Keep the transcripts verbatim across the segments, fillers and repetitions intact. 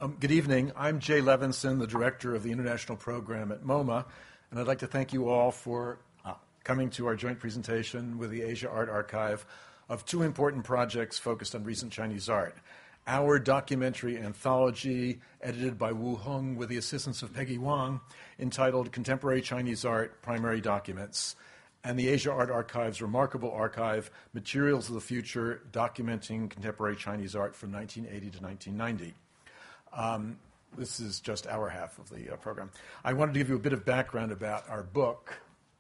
Um, good evening. I'm Jay Levinson, the director of the international program at MoMA, and I'd like to thank you all for uh, coming to our joint presentation with the Asia Art Archive of two important projects focused on recent Chinese art. Our documentary anthology, edited by Wu Heng with the assistance of Peggy Wang, entitled Contemporary Chinese Art, Primary Documents, and the Asia Art Archive's remarkable archive, Materials of the Future, documenting contemporary Chinese art from nineteen eighty to nineteen ninety. Um, this is just our half of the uh, program. I wanted to give you a bit of background about our book.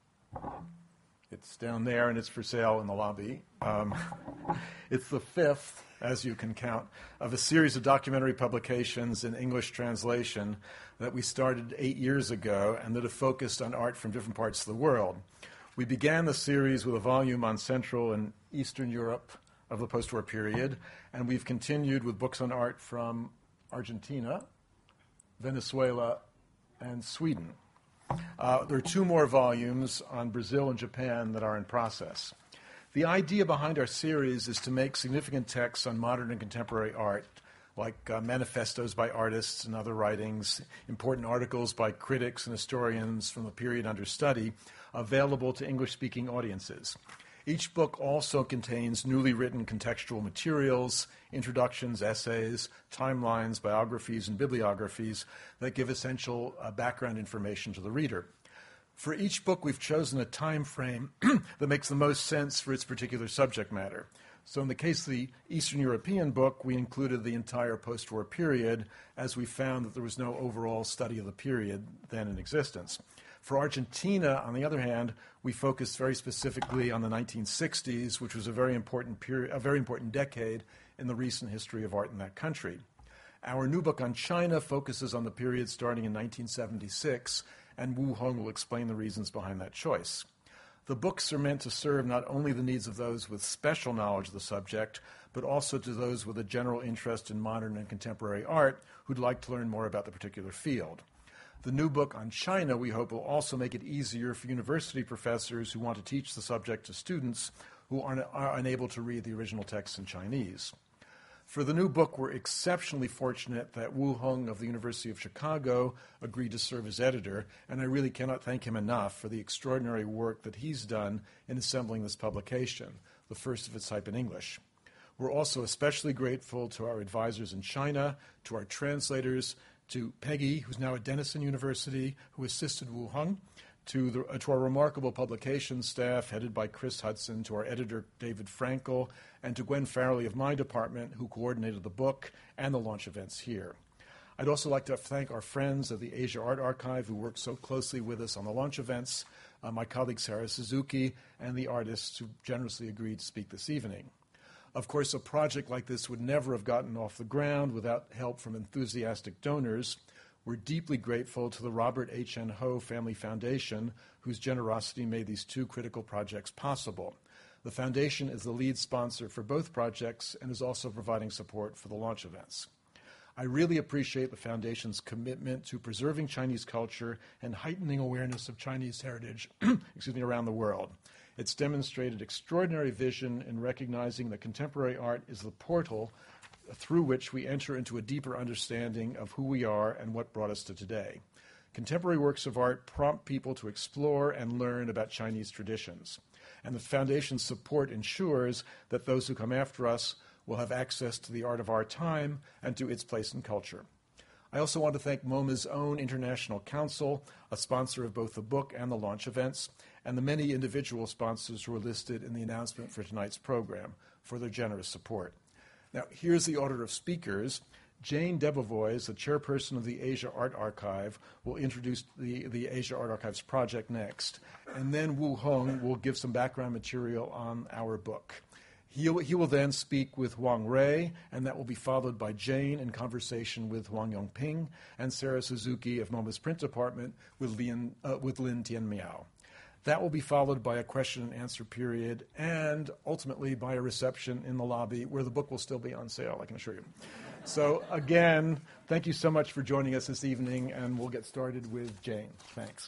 It's down there, and it's for sale in the lobby. Um, it's the fifth, as you can count, of a series of documentary publications in English translation that we started eight years ago and that have focused on art from different parts of the world. We began the series with a volume on Central and Eastern Europe of the post-war period, and we've continued with books on art from Argentina, Venezuela, and Sweden. Uh, there are two more volumes on Brazil and Japan that are in process. The idea behind our series is to make significant texts on modern and contemporary art, like uh, manifestos by artists and other writings, important articles by critics and historians from the period under study, available to English-speaking audiences. Each book also contains newly written contextual materials, introductions, essays, timelines, biographies, and bibliographies that give essential uh, background information to the reader. For each book, we've chosen a time frame that makes the most sense for its particular subject matter. So in the case of the Eastern European book, we included the entire post-war period, as we found that there was no overall study of the period then in existence. For Argentina, on the other hand, we focused very specifically on the nineteen sixties, which was a very important period, a very important decade in the recent history of art in that country. Our new book on China focuses on the period starting in nineteen seventy-six, and Wu Heng will explain the reasons behind that choice. The books are meant to serve not only the needs of those with special knowledge of the subject, but also to those with a general interest in modern and contemporary art who'd like to learn more about the particular field. The new book on China, we hope, will also make it easier for university professors who want to teach the subject to students who are, are unable to read the original text in Chinese. For the new book, we're exceptionally fortunate that Wu Heng of the University of Chicago agreed to serve as editor, and I really cannot thank him enough for the extraordinary work that he's done in assembling this publication, the first of its type in English. We're also especially grateful to our advisors in China, to our translators, to Peggy, who's now at Denison University, who assisted Wu Heng, to, the, uh, to our remarkable publications staff headed by Chris Hudson, to our editor David Frankel, and to Gwen Farrelly of my department, who coordinated the book and the launch events here. I'd also like to thank our friends of the Asia Art Archive who worked so closely with us on the launch events, uh, my colleague Sarah Suzuki, and the artists who generously agreed to speak this evening. Of course, a project like this would never have gotten off the ground without help from enthusiastic donors. We're deeply grateful to the Robert H N Ho Family Foundation, whose generosity made these two critical projects possible. The foundation is the lead sponsor for both projects and is also providing support for the launch events. I really appreciate the foundation's commitment to preserving Chinese culture and heightening awareness of Chinese heritage excuse me, around the world. It's demonstrated extraordinary vision in recognizing that contemporary art is the portal through which we enter into a deeper understanding of who we are and what brought us to today. Contemporary works of art prompt people to explore and learn about Chinese traditions. And the Foundation's support ensures that those who come after us will have access to the art of our time and to its place in culture. I also want to thank MoMA's own International Council, a sponsor of both the book and the launch events, and the many individual sponsors who are listed in the announcement for tonight's program for their generous support. Now, here's the order of speakers. Jane Debevoise, the chairperson of the Asia Art Archive, will introduce the, the Asia Art Archive's project next, and then Wu Heng will give some background material on our book. He'll, he will then speak with Wang Rei, and that will be followed by Jane in conversation with Huang Yongping, and Sarah Suzuki of MoMA's print department with Lin, uh, with Lin Tianmiao. That will be followed by a question and answer period, and ultimately by a reception in the lobby where the book will still be on sale, I can assure you. So again, thank you so much for joining us this evening, and we'll get started with Jane. Thanks.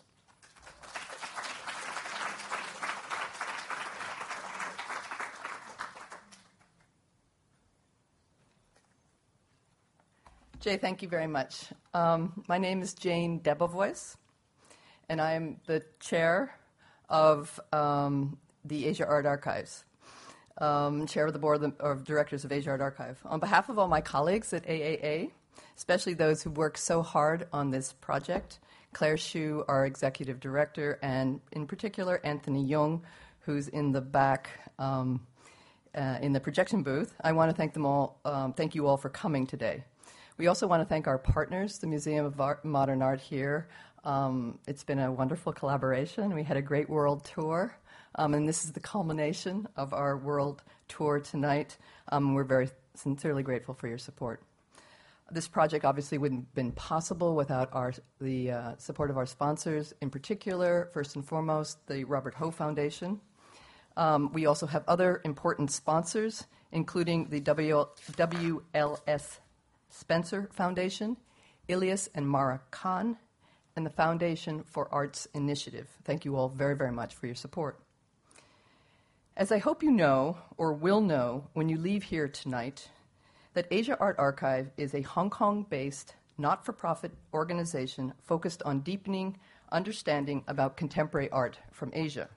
Jay, thank you very much. Um, my name is Jane Debevoise, and I am the chair of um, the Asia Art Archives, um, chair of the board of, the, of directors of Asia Art Archive. On behalf of all my colleagues at A A A, especially those who worked so hard on this project, Claire Hsu, our executive director, and in particular Anthony Young, who's in the back um, uh, in the projection booth, I want to thank them all. Um, thank you all for coming today. We also want to thank our partners, the Museum of Art, Modern Art here. Um, it's been a wonderful collaboration. We had a great world tour, um, and this is the culmination of our world tour tonight. Um, we're very sincerely grateful for your support. This project obviously wouldn't have been possible without our, the uh, support of our sponsors, in particular, first and foremost, the Robert Ho Foundation. Um, we also have other important sponsors, including the W L S Spencer Foundation, Ilyas and Mara Khan, and the Foundation for Arts Initiative. Thank you all very, very much for your support. As I hope you know, or will know when you leave here tonight, that Asia Art Archive is a Hong Kong-based, not-for-profit organization focused on deepening understanding about contemporary art from Asia.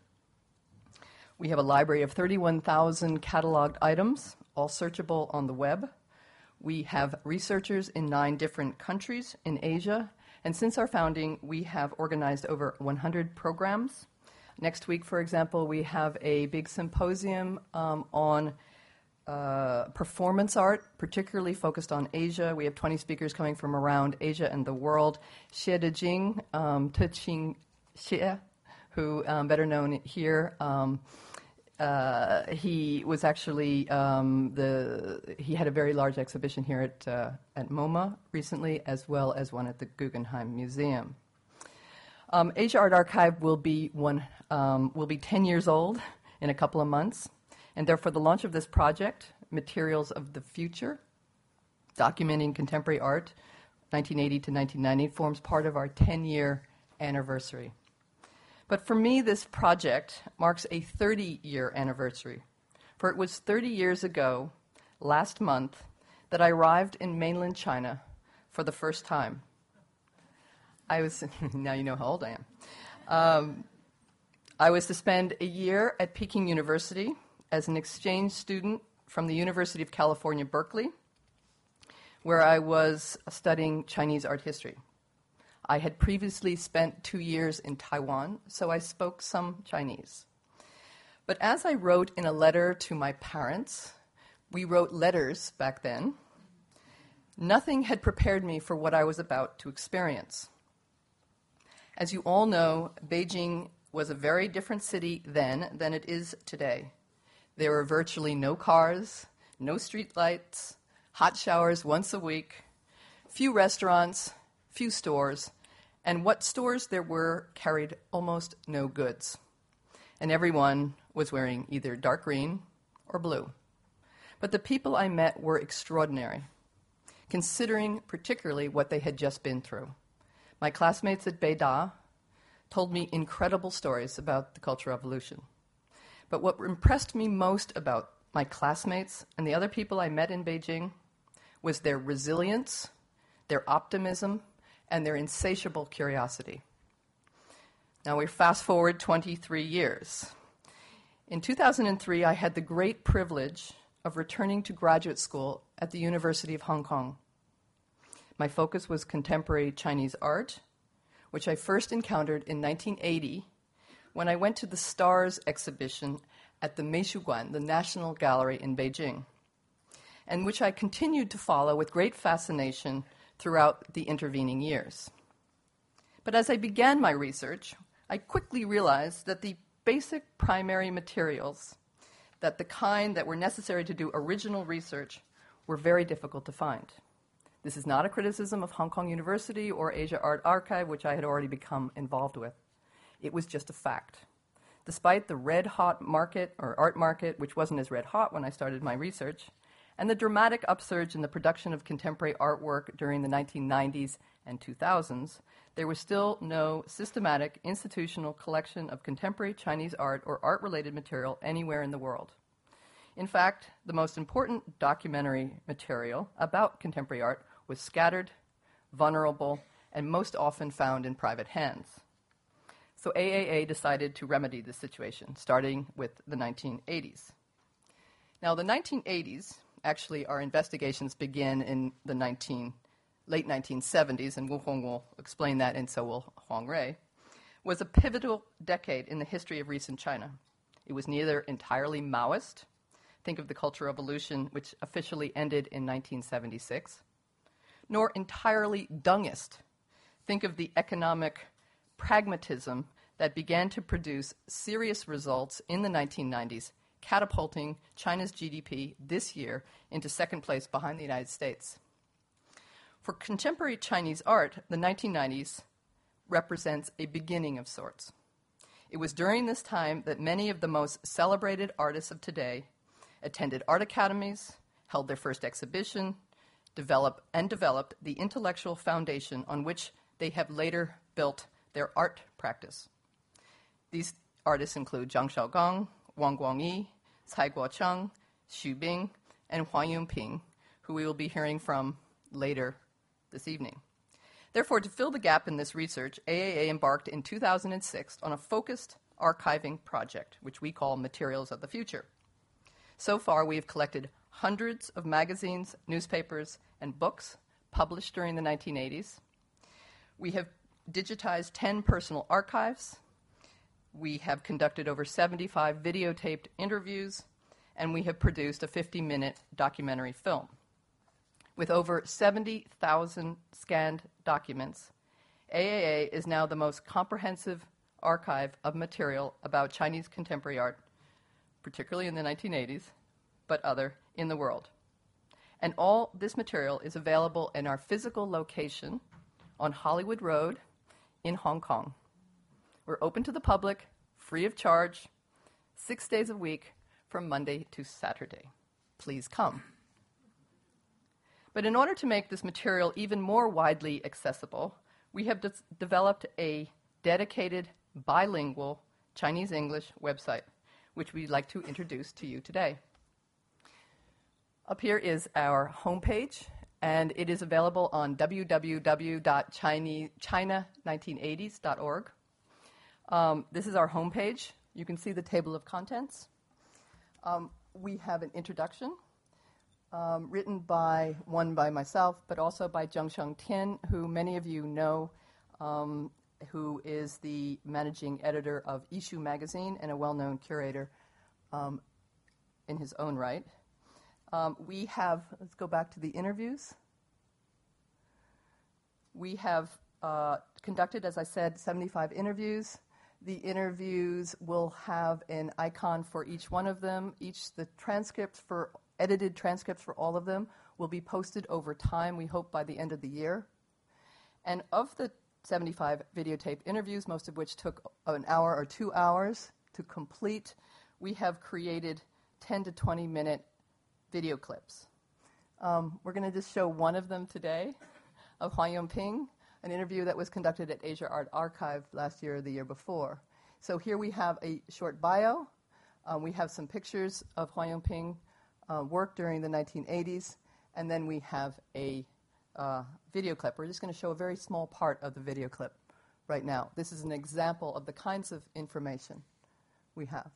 We have a library of thirty-one thousand cataloged items, all searchable on the web. We have researchers in nine different countries in Asia, and since our founding, we have organized over one hundred programs. Next week, for example, we have a big symposium um, on uh, performance art, particularly focused on Asia. We have twenty speakers coming from around Asia and the world. Xie Dejing, um, Teching Xie, who um, better known here, um, Uh, he was actually um, the he had a very large exhibition here at uh, at MoMA recently, as well as one at the Guggenheim Museum. Um, Asia Art Archive will be one um, will be ten years old in a couple of months, and therefore the launch of this project, Materials of the Future, documenting contemporary art, nineteen eighty to nineteen ninety, forms part of our ten-year anniversary. But for me, this project marks a thirty-year anniversary, for it was thirty years ago, last month, that I arrived in mainland China for the first time. I was, now you know how old I am. Um, I was to spend a year at Peking University as an exchange student from the University of California, Berkeley, where I was studying Chinese art history. I had previously spent two years in Taiwan, so I spoke some Chinese. But as I wrote in a letter to my parents, we wrote letters back then, nothing had prepared me for what I was about to experience. As you all know, Beijing was a very different city then than it is today. There were virtually no cars, no street lights, hot showers once a week, few restaurants, few stores, and what stores there were carried almost no goods. And everyone was wearing either dark green or blue. But the people I met were extraordinary, considering particularly what they had just been through. My classmates at Beida told me incredible stories about the Cultural Revolution. But what impressed me most about my classmates and the other people I met in Beijing was their resilience, their optimism, and their insatiable curiosity. Now we fast forward twenty-three years. In two thousand three, I had the great privilege of returning to graduate school at the University of Hong Kong. My focus was contemporary Chinese art, which I first encountered in nineteen eighty when I went to the STARS exhibition at the Meishuguan, the National Gallery in Beijing, and which I continued to follow with great fascination throughout the intervening years. But as I began my research, I quickly realized that the basic primary materials, that the kind that were necessary to do original research, were very difficult to find. This is not a criticism of Hong Kong University or Asia Art Archive, which I had already become involved with. It was just a fact. Despite the red-hot market, or art market, which wasn't as red-hot when I started my research, and the dramatic upsurge in the production of contemporary artwork during the nineteen nineties and two thousands, there was still no systematic institutional collection of contemporary Chinese art or art-related material anywhere in the world. In fact, the most important documentary material about contemporary art was scattered, vulnerable, and most often found in private hands. So A A A decided to remedy this situation, starting with the nineteen eighties. Now, the nineteen eighties, actually, our investigations begin in the nineteen, late nineteen seventies, and Wu Hong will explain that, and so will Huang Rui, was a pivotal decade in the history of recent China. It was neither entirely Maoist, think of the Cultural Revolution, which officially ended in nineteen seventy-six, nor entirely Dengist, think of the economic pragmatism that began to produce serious results in the nineteen nineties, catapulting China's G D P this year into second place behind the United States. For contemporary Chinese art, the nineteen nineties represents a beginning of sorts. It was during this time that many of the most celebrated artists of today attended art academies, held their first exhibition, developed and developed the intellectual foundation on which they have later built their art practice. These artists include Zhang Shaogang, Wang Guangyi, Cai Guocheng, Xu Bing, and Huang Yongping, who we will be hearing from later this evening. Therefore, to fill the gap in this research, A A A embarked in two thousand six on a focused archiving project, which we call Materials of the Future. So far, we have collected hundreds of magazines, newspapers, and books published during the nineteen eighties. We have digitized ten personal archives. We have conducted over seventy-five videotaped interviews, and we have produced a fifty-minute documentary film. With over seventy thousand scanned documents, A A A is now the most comprehensive archive of material about Chinese contemporary art, particularly in the nineteen eighties, but other in the world. And all this material is available in our physical location on Hollywood Road in Hong Kong. We're open to the public, free of charge, six days a week from Monday to Saturday. Please come. But in order to make this material even more widely accessible, we have de- developed a dedicated bilingual Chinese-English website, which we'd like to introduce to you today. Up here is our homepage, and it is available on w w w dot china nineteen eighties dot org. Um, this is our homepage. You can see the table of contents. Um, we have an introduction um, written by one by myself, but also by Zhengsheng Tian, who many of you know, um, who is the managing editor of Yishu magazine and a well-known curator um, in his own right. Um, we have, let's go back to the interviews. We have uh, conducted, as I said, seventy-five interviews. The interviews will have an icon for each one of them. Each, the transcripts for, edited transcripts for all of them will be posted over time, we hope by the end of the year. And of the seventy-five videotaped interviews, most of which took an hour or two hours to complete, we have created ten to twenty minute video clips. Um, we're going to just show one of them today of Huang Yongping, an interview that was conducted at Asia Art Archive last year or the year before. So here we have a short bio. Um, we have some pictures of Huang Yongping uh, work during the nineteen eighties, and then we have a uh, video clip. We're just going to show a very small part of the video clip right now. This is an example of the kinds of information we have.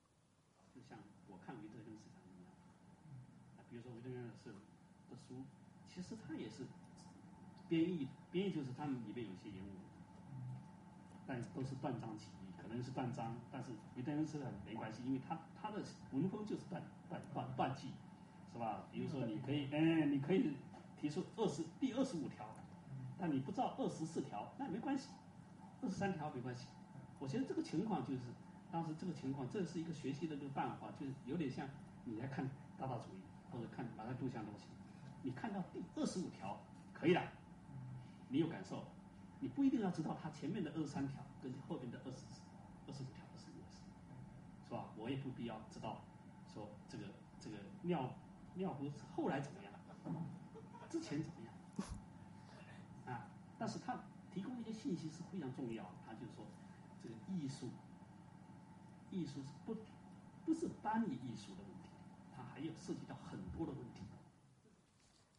编译，编译就是他们里面有些言语，但都是断章取义，可能是断章，但是有的人是很没关系，因为他他的文风就是断断断断句，是吧？比如说你可以，哎，你可以提出二十第二十五条，但你不知道二十四条，那没关系，二十三条没关系。我觉得这个情况就是，当时这个情况，这是一个学习的这个办法，就是有点像你来看大道主义或者看马克杜象东西，你看到第二十五条可以了。 你有感受，你不一定要知道它前面的二十三条跟后面的二十、二十五条是什么意思，是吧？我也不必要知道，说这个这个尿尿壶后来怎么样，之前怎么样，啊？但是它提供一些信息是非常重要。它就是说，这个艺术，艺术是不不是单一艺术的问题，它还有涉及到很多的问题。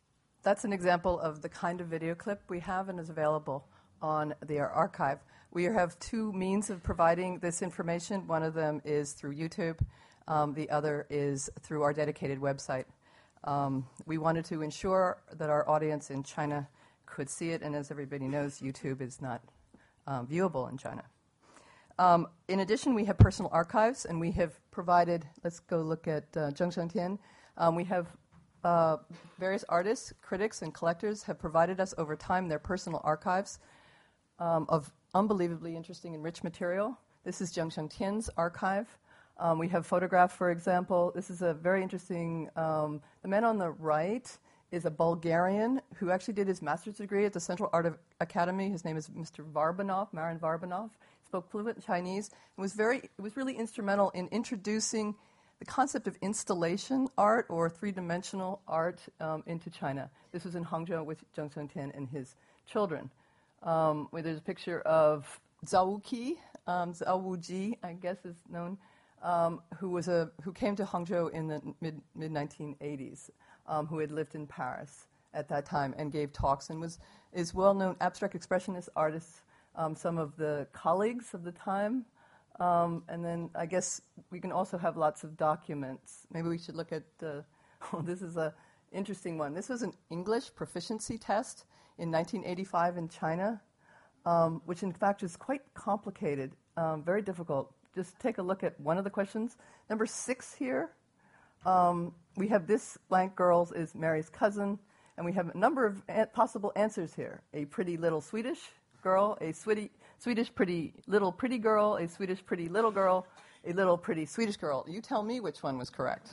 that's an example of the kind of video clip we have and is available on the archive. We have two means of providing this information. One of them is through YouTube. Um, the other is through our dedicated website. Um, we wanted to ensure that our audience in China could see it, and as everybody knows, YouTube is not um, viewable in China. Um, in addition, we have personal archives, and we have provided, let's go look at uh, Zheng Shengtian. Um, we have uh, various artists, critics, and collectors have provided us over time their personal archives um, of unbelievably interesting and rich material. This is Zheng Shengtian's archive. Um, we have photographs, for example. This is a very interesting, um, the man on the right is a Bulgarian who actually did his master's degree at the Central Art of Academy. His name is Mister Varbanov, Marin Varbanov. He spoke fluent Chinese and was very, it was really instrumental in introducing the concept of installation art or three-dimensional art um, into China. This was in Hangzhou with Zheng Shengtian and his children. Um, where there's a picture of Zhao Wuqi, um, Zhao Wuji, I guess is known, um, who was a who came to Hangzhou in the mid mid nineteen eighties, um, who had lived in Paris at that time and gave talks and was is well-known abstract expressionist artist. Um, some of the colleagues of the time, um, and then I guess we can also have lots of documents. Maybe we should look at. Uh, oh, this is a interesting one. This was an English proficiency test in nineteen eighty-five in China, um, which in fact is quite complicated, um, very difficult. Just take a look at one of the questions. Number six here, um, we have this blank girl is Mary's cousin, and we have a number of a- possible answers here. A pretty little Swedish girl, a Swedi- Swedish pretty little pretty girl, a Swedish pretty little girl, a little pretty Swedish girl. You tell me which one was correct.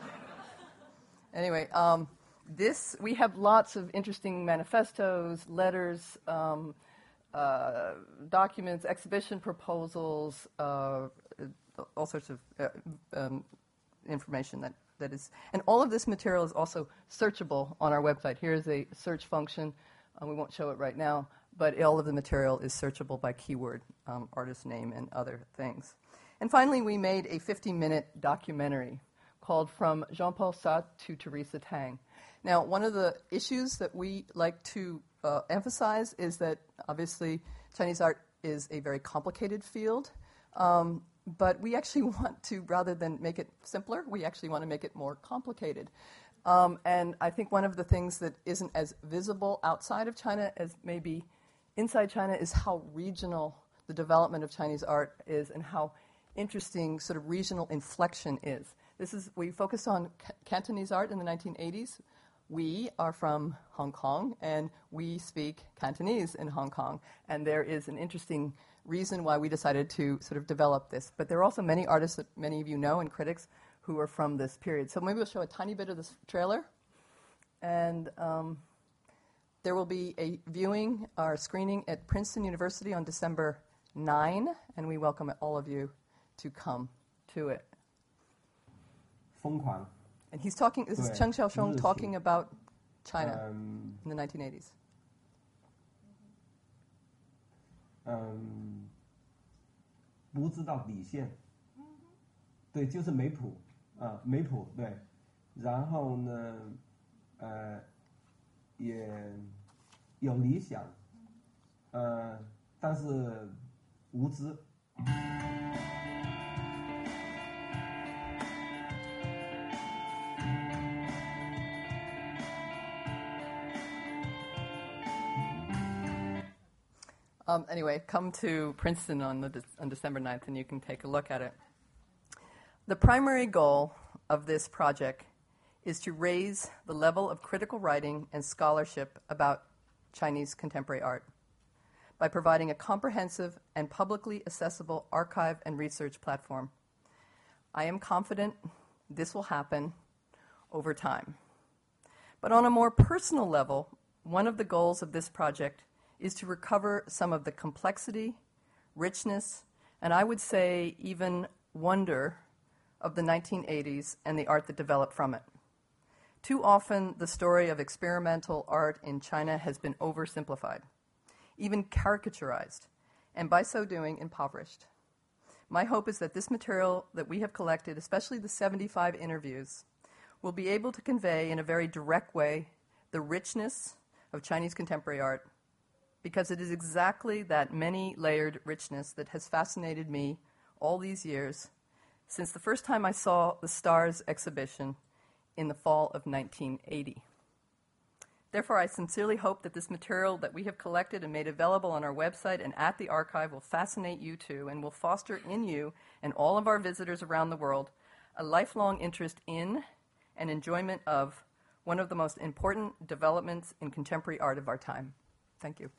Anyway, um, This, we have lots of interesting manifestos, letters, um, uh, documents, exhibition proposals, uh, all sorts of uh, um, information that, that is, and all of this material is also searchable on our website. Here's a search function. Uh, we won't show it right now, but all of the material is searchable by keyword, um, artist name, and other things. And finally, we made a fifty-minute documentary called From Jean-Paul Sartre to Teresa Tang. Now, one of the issues that we like to uh, emphasize is that obviously Chinese art is a very complicated field, um, but we actually want to, rather than make it simpler, we actually want to make it more complicated. Um, and I think one of the things that isn't as visible outside of China as maybe inside China is how regional the development of Chinese art is and how interesting sort of regional inflection is. This is, we focused on ca- Cantonese art in the nineteen eighties. We are from Hong Kong, and we speak Cantonese in Hong Kong. And there is an interesting reason why we decided to sort of develop this. But there are also many artists that many of you know and critics who are from this period. So maybe we'll show a tiny bit of this trailer. And um, there will be a viewing or screening at Princeton University on December ninth, and we welcome all of you to come to it. 疯狂 And he's talking, this is Cheng Xiaosheng talking about China um, in the nineteen eighties. 嗯，不知道底线，对，就是没谱啊，没谱对，然后呢，呃，也有理想，呃，但是无知。 Um, anyway, come to Princeton on, the, on December ninth, and you can take a look at it. The primary goal of this project is to raise the level of critical writing and scholarship about Chinese contemporary art by providing a comprehensive and publicly accessible archive and research platform. I am confident this will happen over time. But on a more personal level, one of the goals of this project is to recover some of the complexity, richness, and I would say even wonder of the nineteen eighties and the art that developed from it. Too often, the story of experimental art in China has been oversimplified, even caricaturized, and by so doing, impoverished. My hope is that this material that we have collected, especially the seventy-five interviews, will be able to convey in a very direct way the richness of Chinese contemporary art, because it is exactly that many-layered richness that has fascinated me all these years, since the first time I saw the STARS exhibition in the fall of nineteen eighty. Therefore, I sincerely hope that this material that we have collected and made available on our website and at the archive will fascinate you too, and will foster in you and all of our visitors around the world a lifelong interest in and enjoyment of one of the most important developments in contemporary art of our time. Thank you.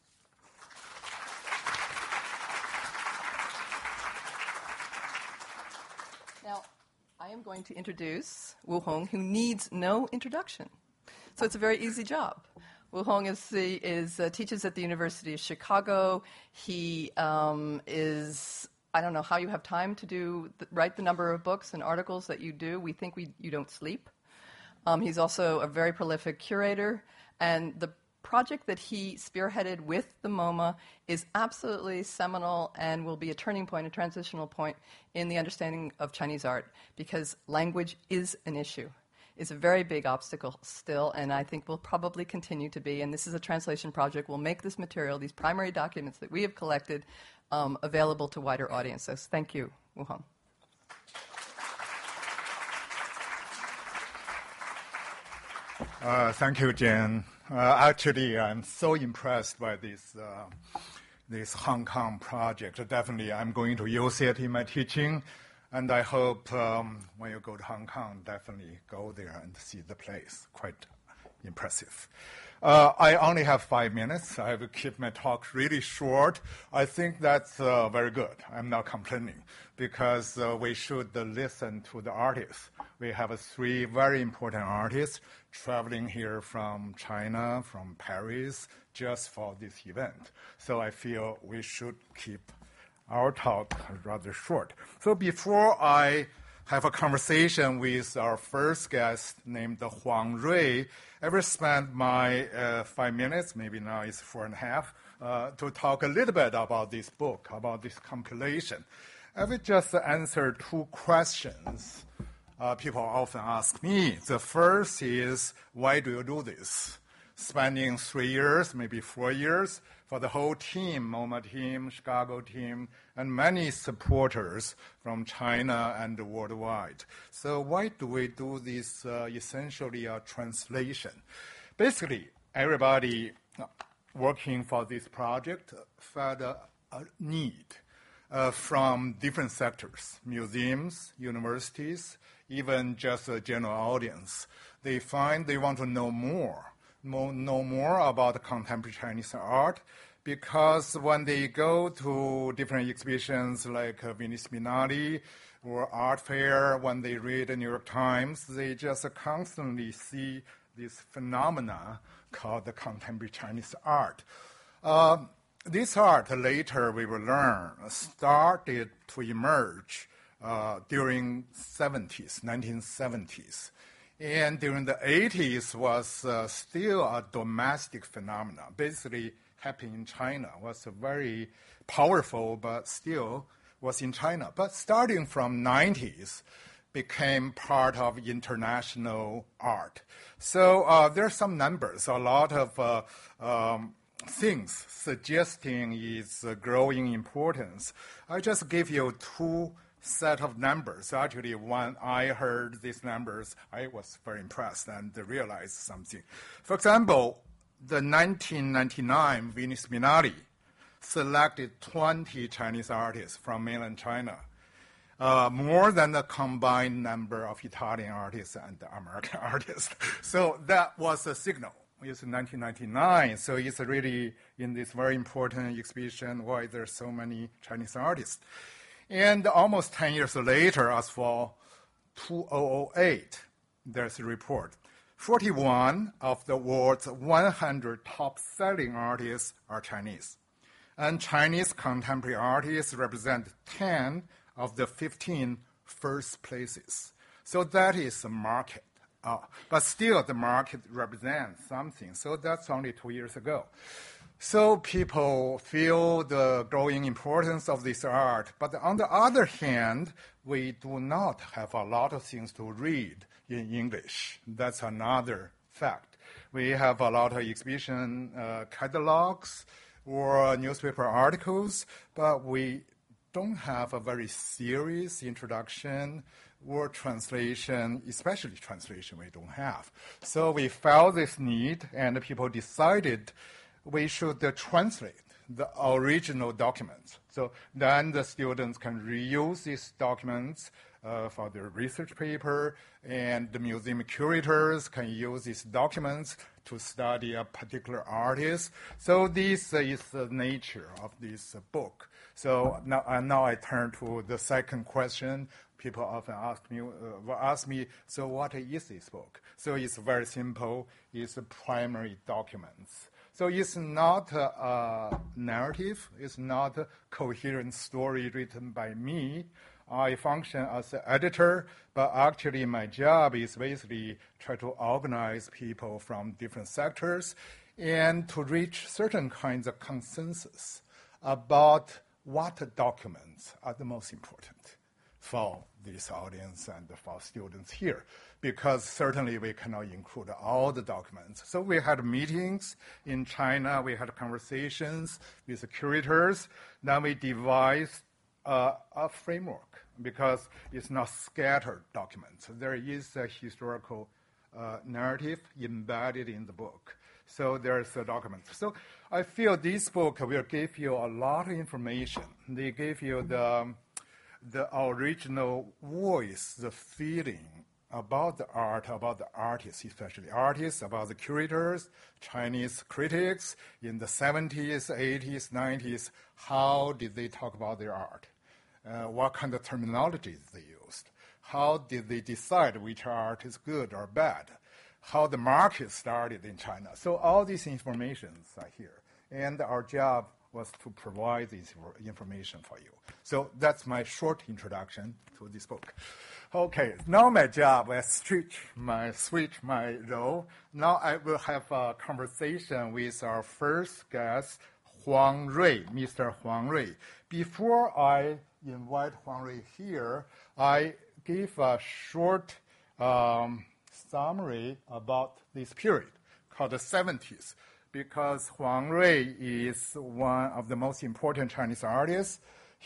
Now, I am going to introduce Wu Hong, who needs no introduction. So it's a very easy job. Wu Hong is the, is, uh, teaches at the University of Chicago. He um, is, I don't know how you have time to do the, write the number of books and articles that you do. We think we, you don't sleep. Um, he's also a very prolific curator. And the project that he spearheaded with the MoMA is absolutely seminal and will be a turning point, a transitional point in the understanding of Chinese art, because language is an issue. It's a very big obstacle still, and I think will probably continue to be. And this is a translation project. We'll make this material, these primary documents that we have collected, um, available to wider audiences. Thank you, Wu Hong. Uh, thank you, Jen. Uh, actually, I'm so impressed by this uh, this Hong Kong project. Definitely, I'm going to use it in my teaching. And I hope um, when you go to Hong Kong, definitely go there and see the place. Quite impressive. Uh, I only have five minutes. I will keep my talk really short. I think that's uh, very good. I'm not complaining, because uh, we should uh, listen to the artists. We have uh, three very important artists traveling here from China, from Paris, just for this event. So I feel we should keep our talk rather short. So before I have a conversation with our first guest named Huang Rui, I will spend my uh, five minutes, maybe now it's four and a half, uh, to talk a little bit about this book, about this compilation. I will just answer two questions uh, people often ask me. The first is, why do you do this? Spending three years, maybe four years, for the whole team, MoMA team, Chicago team, and many supporters from China and worldwide. So why do we do this uh, essentially a translation? Basically, everybody working for this project felt a, a need uh, from different sectors, museums, universities, even just a general audience. They find they want to know more. know more about contemporary Chinese art, because when they go to different exhibitions like uh, Venice Biennale or art fair, when they read the New York Times, they just constantly see this phenomena called the contemporary Chinese art. Uh, this art, later we will learn, started to emerge uh, during seventies, nineteen seventies. And during the eighties was uh, still a domestic phenomenon, basically happening in China, was very powerful, but still was in China. But starting from nineties, became part of international art. So uh, there are some numbers, a lot of uh, um, things suggesting its uh, growing importance. I just give you two set of numbers. Actually, when I heard these numbers, I was very impressed and realized something. For example, the nineteen ninety-nine Venice Biennale selected twenty Chinese artists from mainland China, uh, more than the combined number of Italian artists and American artists. So that was a signal. It's nineteen ninety-nine, so it's really in this very important exhibition why there's so many Chinese artists. And almost ten years later, as for two thousand eight, there's a report. forty-one of the world's one hundred top-selling artists are Chinese. And Chinese contemporary artists represent ten of the fifteen first places. So that is the market. Uh, but still, the market represents something. So that's only two years ago. So people feel the growing importance of this art. But on the other hand, we do not have a lot of things to read in English. That's another fact. We have a lot of exhibition uh, catalogs or newspaper articles, but we don't have a very serious introduction or translation, especially translation we don't have. So we felt this need, and people decided we should uh, translate the original documents. So then the students can reuse these documents uh, for their research paper, and the museum curators can use these documents to study a particular artist. So this uh, is the nature of this uh, book. So now, uh, now I turn to the second question. People often ask me, uh, ask me, so what is this book? So it's very simple. It's primary documents. So it's not a, a narrative. It's not a coherent story written by me. I function as an editor, but actually my job is basically try to organize people from different sectors and to reach certain kinds of consensus about what documents are the most important for this audience and for students here, because certainly we cannot include all the documents. So we had meetings in China, we had conversations with the curators, then we devised uh, a framework, because it's not scattered documents. There is a historical uh, narrative embedded in the book. So there's a document. So I feel this book will give you a lot of information. They give you the, the original voice, the feeling about the art, about the artists, especially artists, about the curators, Chinese critics in the seventies, eighties, nineties. How did they talk about their art? Uh, what kind of terminologies they used? How did they decide which art is good or bad? How the market started in China. So all these informations are here. And our job was to provide this information for you. So that's my short introduction to this book. Okay, now my job, I switch my, switch my role. Now I will have a conversation with our first guest, Huang Rui, Mister Huang Rui. Before I invite Huang Rui here, I give a short um, summary about this period called the seventies, because Huang Rui is one of the most important Chinese artists.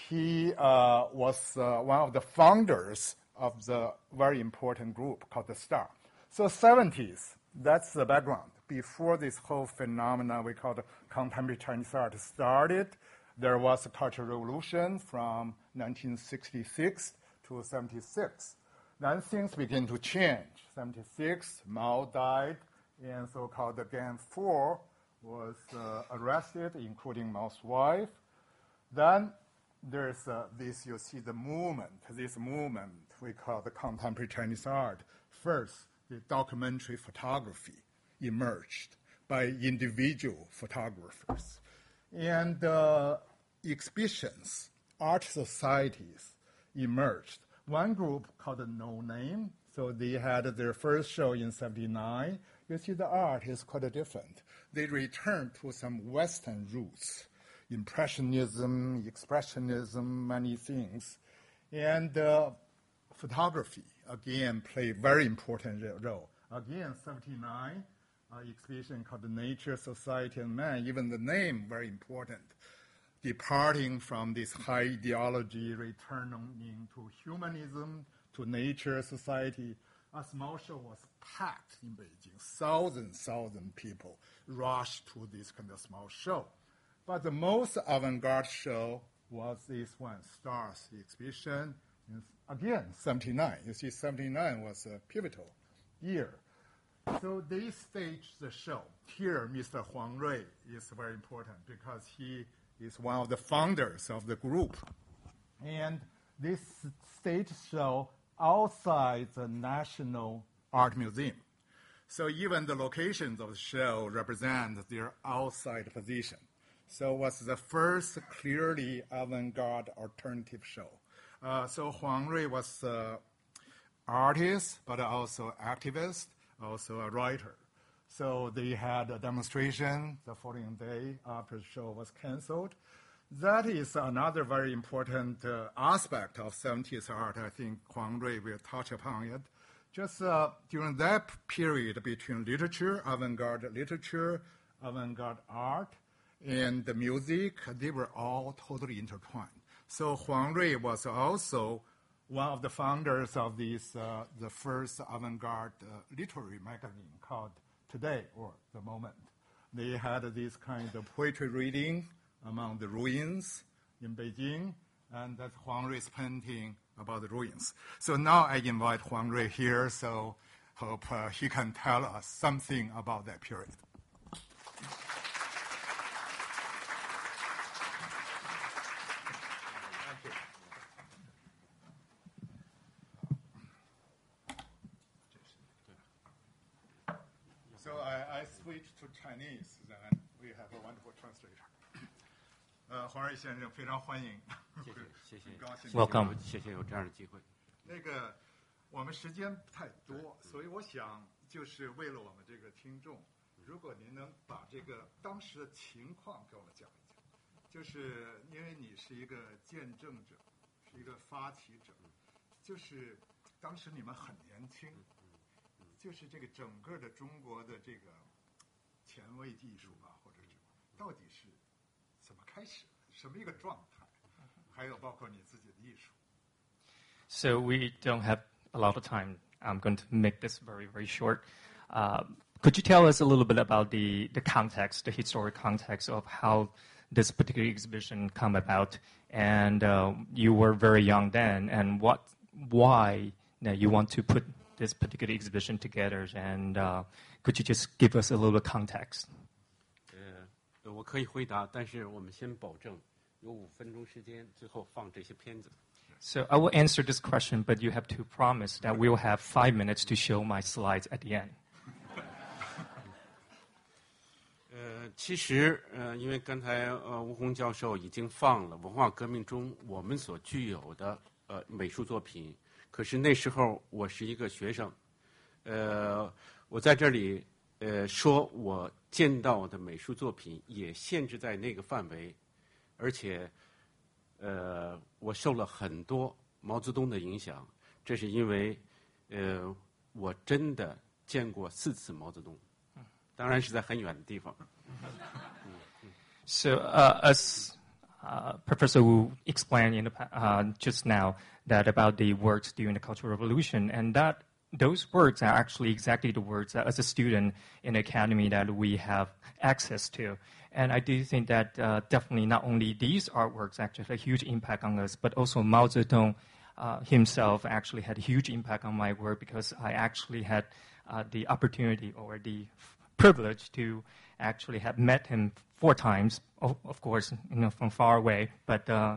He uh, was uh, one of the founders of the very important group called the Star. So seventies, that's the background. Before this whole phenomenon we call the contemporary Chinese art started, there was a Cultural Revolution from nineteen sixty-six to seventy-six. Then things began to change. seventy-six, Mao died, and so-called the Gang Four was uh, arrested, including Mao's wife. Then there's uh, this, you see the movement, this movement we call the contemporary Chinese art. First, the documentary photography emerged by individual photographers. And uh, exhibitions, art societies emerged. One group called No Name, so they had their first show in seventy-nine. You see the art is quite different. They returned to some Western roots, Impressionism, Expressionism, many things. And uh, photography, again, played a very important role. Again, seventy-nine, uh, exhibition called the Nature, Society, and Man. Even the name, very important. Departing from this high ideology, returning into humanism, to nature, society. A small show was packed in Beijing. Thousands, thousand people rushed to this kind of small show. But the most avant-garde show was this one, Stars exhibition. In, again, seventy-nine. You see, seventy-nine was a pivotal year. So they staged the show. Here, Mister Huang Rui is very important because he is one of the founders of the group. And this stage show outside the National Art Museum. So even the locations of the show represent their outside position. So it was the first clearly avant-garde alternative show. Uh, so Huang Rui was an artist, but also activist, also a writer. So they had a demonstration the following day after the show was canceled. That is another very important uh, aspect of seventies art. I think Huang Rui will touch upon it. just uh, during that period between literature, avant-garde literature, avant-garde art, and the music, they were all totally intertwined. So Huang Rui was also one of the founders of this, uh, the first avant-garde uh, literary magazine called Today, or The Moment. They had this kind of poetry reading among the ruins in Beijing, and that's Huang Rui's painting about the ruins. So now I invite Huang Rui here, so hope uh, he can tell us something about that period. So I, I switch to Chinese, then we have a wonderful translator. 呃，黄瑞先生非常欢迎， 谢谢谢谢， 很高兴 Welcome，谢谢有这样的机会。 那个，我们时间不太多，所以我想就是为了我们这个听众，如果您能把这个当时的情况给我们讲一讲，就是因为你是一个见证者，是一个发起者，就是当时你们很年轻，就是这个整个的中国的这个前卫艺术吧，或者是到底是怎么开始，什么一个状态，还有包括你自己的艺术。 So we don't have a lot of time. I'm going to make this very, very short. Uh, could you tell us a little bit about the, the context, the historic context of how this particular exhibition come about? And uh, you were very young then, and what, why you, know, you want to put this particular exhibition together? And uh, could you just give us a little context? 呃，我可以回答，但是我们先保证有五分钟时间，最后放这些片子。 So I will answer this question, but you have to promise that we will have five minutes to show my slides at the end. 呃，其实呃，因为刚才呃吴宏教授已经放了文化革命中我们所具有的呃美术作品，可是那时候我是一个学生，呃，我在这里呃说我见到的美术作品也限制在那个范围，而且。 呃，我受了很多毛泽东的影响，这是因为，呃，我真的见过四次毛泽东，当然是在很远的地方。 So, uh, as uh, Professor Wu explained in the, uh, just now that about the works during the Cultural Revolution, and that those works are actually exactly the works that as a student in the academy that we have access to. And I do think that uh, definitely not only these artworks actually had a huge impact on us, but also Mao Zedong uh, himself actually had a huge impact on my work because I actually had uh, the opportunity or the privilege to actually have met him four times, of, of course, you know, from far away. But uh,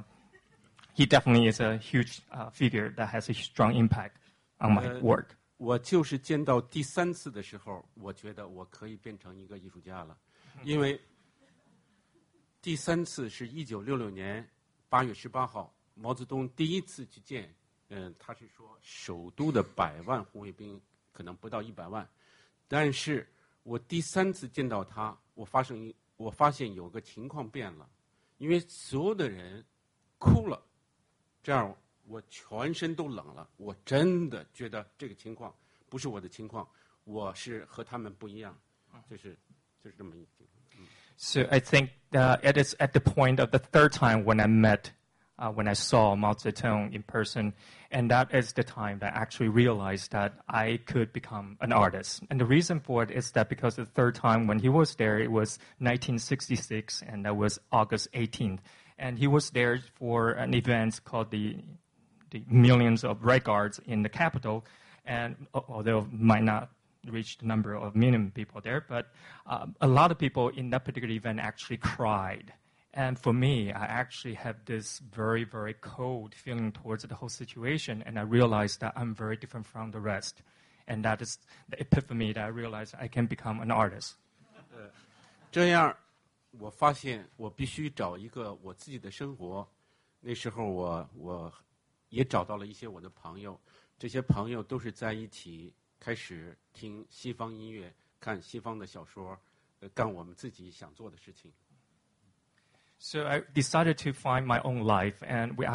he definitely is a huge uh, figure that has a strong impact on my work. 我就是见到第三次的时候，我觉得我可以变成一个艺术家了，因为。 第三次是一九六六年八月十八号，毛泽东第一次去见，嗯、呃，他是说首都的百万红卫兵可能不到一百万，但是我第三次见到他，我发生我发现有个情况变了，因为所有的人哭了，这样我全身都冷了，我真的觉得这个情况不是我的情况，我是和他们不一样，就是就是这么一情况。 So I think uh, it is at the point of the third time when I met, uh, when I saw Mao Zedong in person, and that is the time that I actually realized that I could become an artist. And the reason for it is that because the third time when he was there, it was nineteen sixty-six, and that was August eighteenth. And he was there for an event called the, the Millions of Red Guards in the capital, and although might not reach the number of million people there, but um, a lot of people in that particular event actually cried. And for me, I actually have this very, very cold feeling towards the whole situation, and I realized that I'm very different from the rest. And that is the epiphany that I realized I can become an artist. 呃，这样，我发现我必须找一个我自己的生活。那时候我我也找到了一些我的朋友，这些朋友都是在一起。 开始听西方音乐，看西方的小说，呃，干我们自己想做的事情。 So I decided to find my own life, and we, I have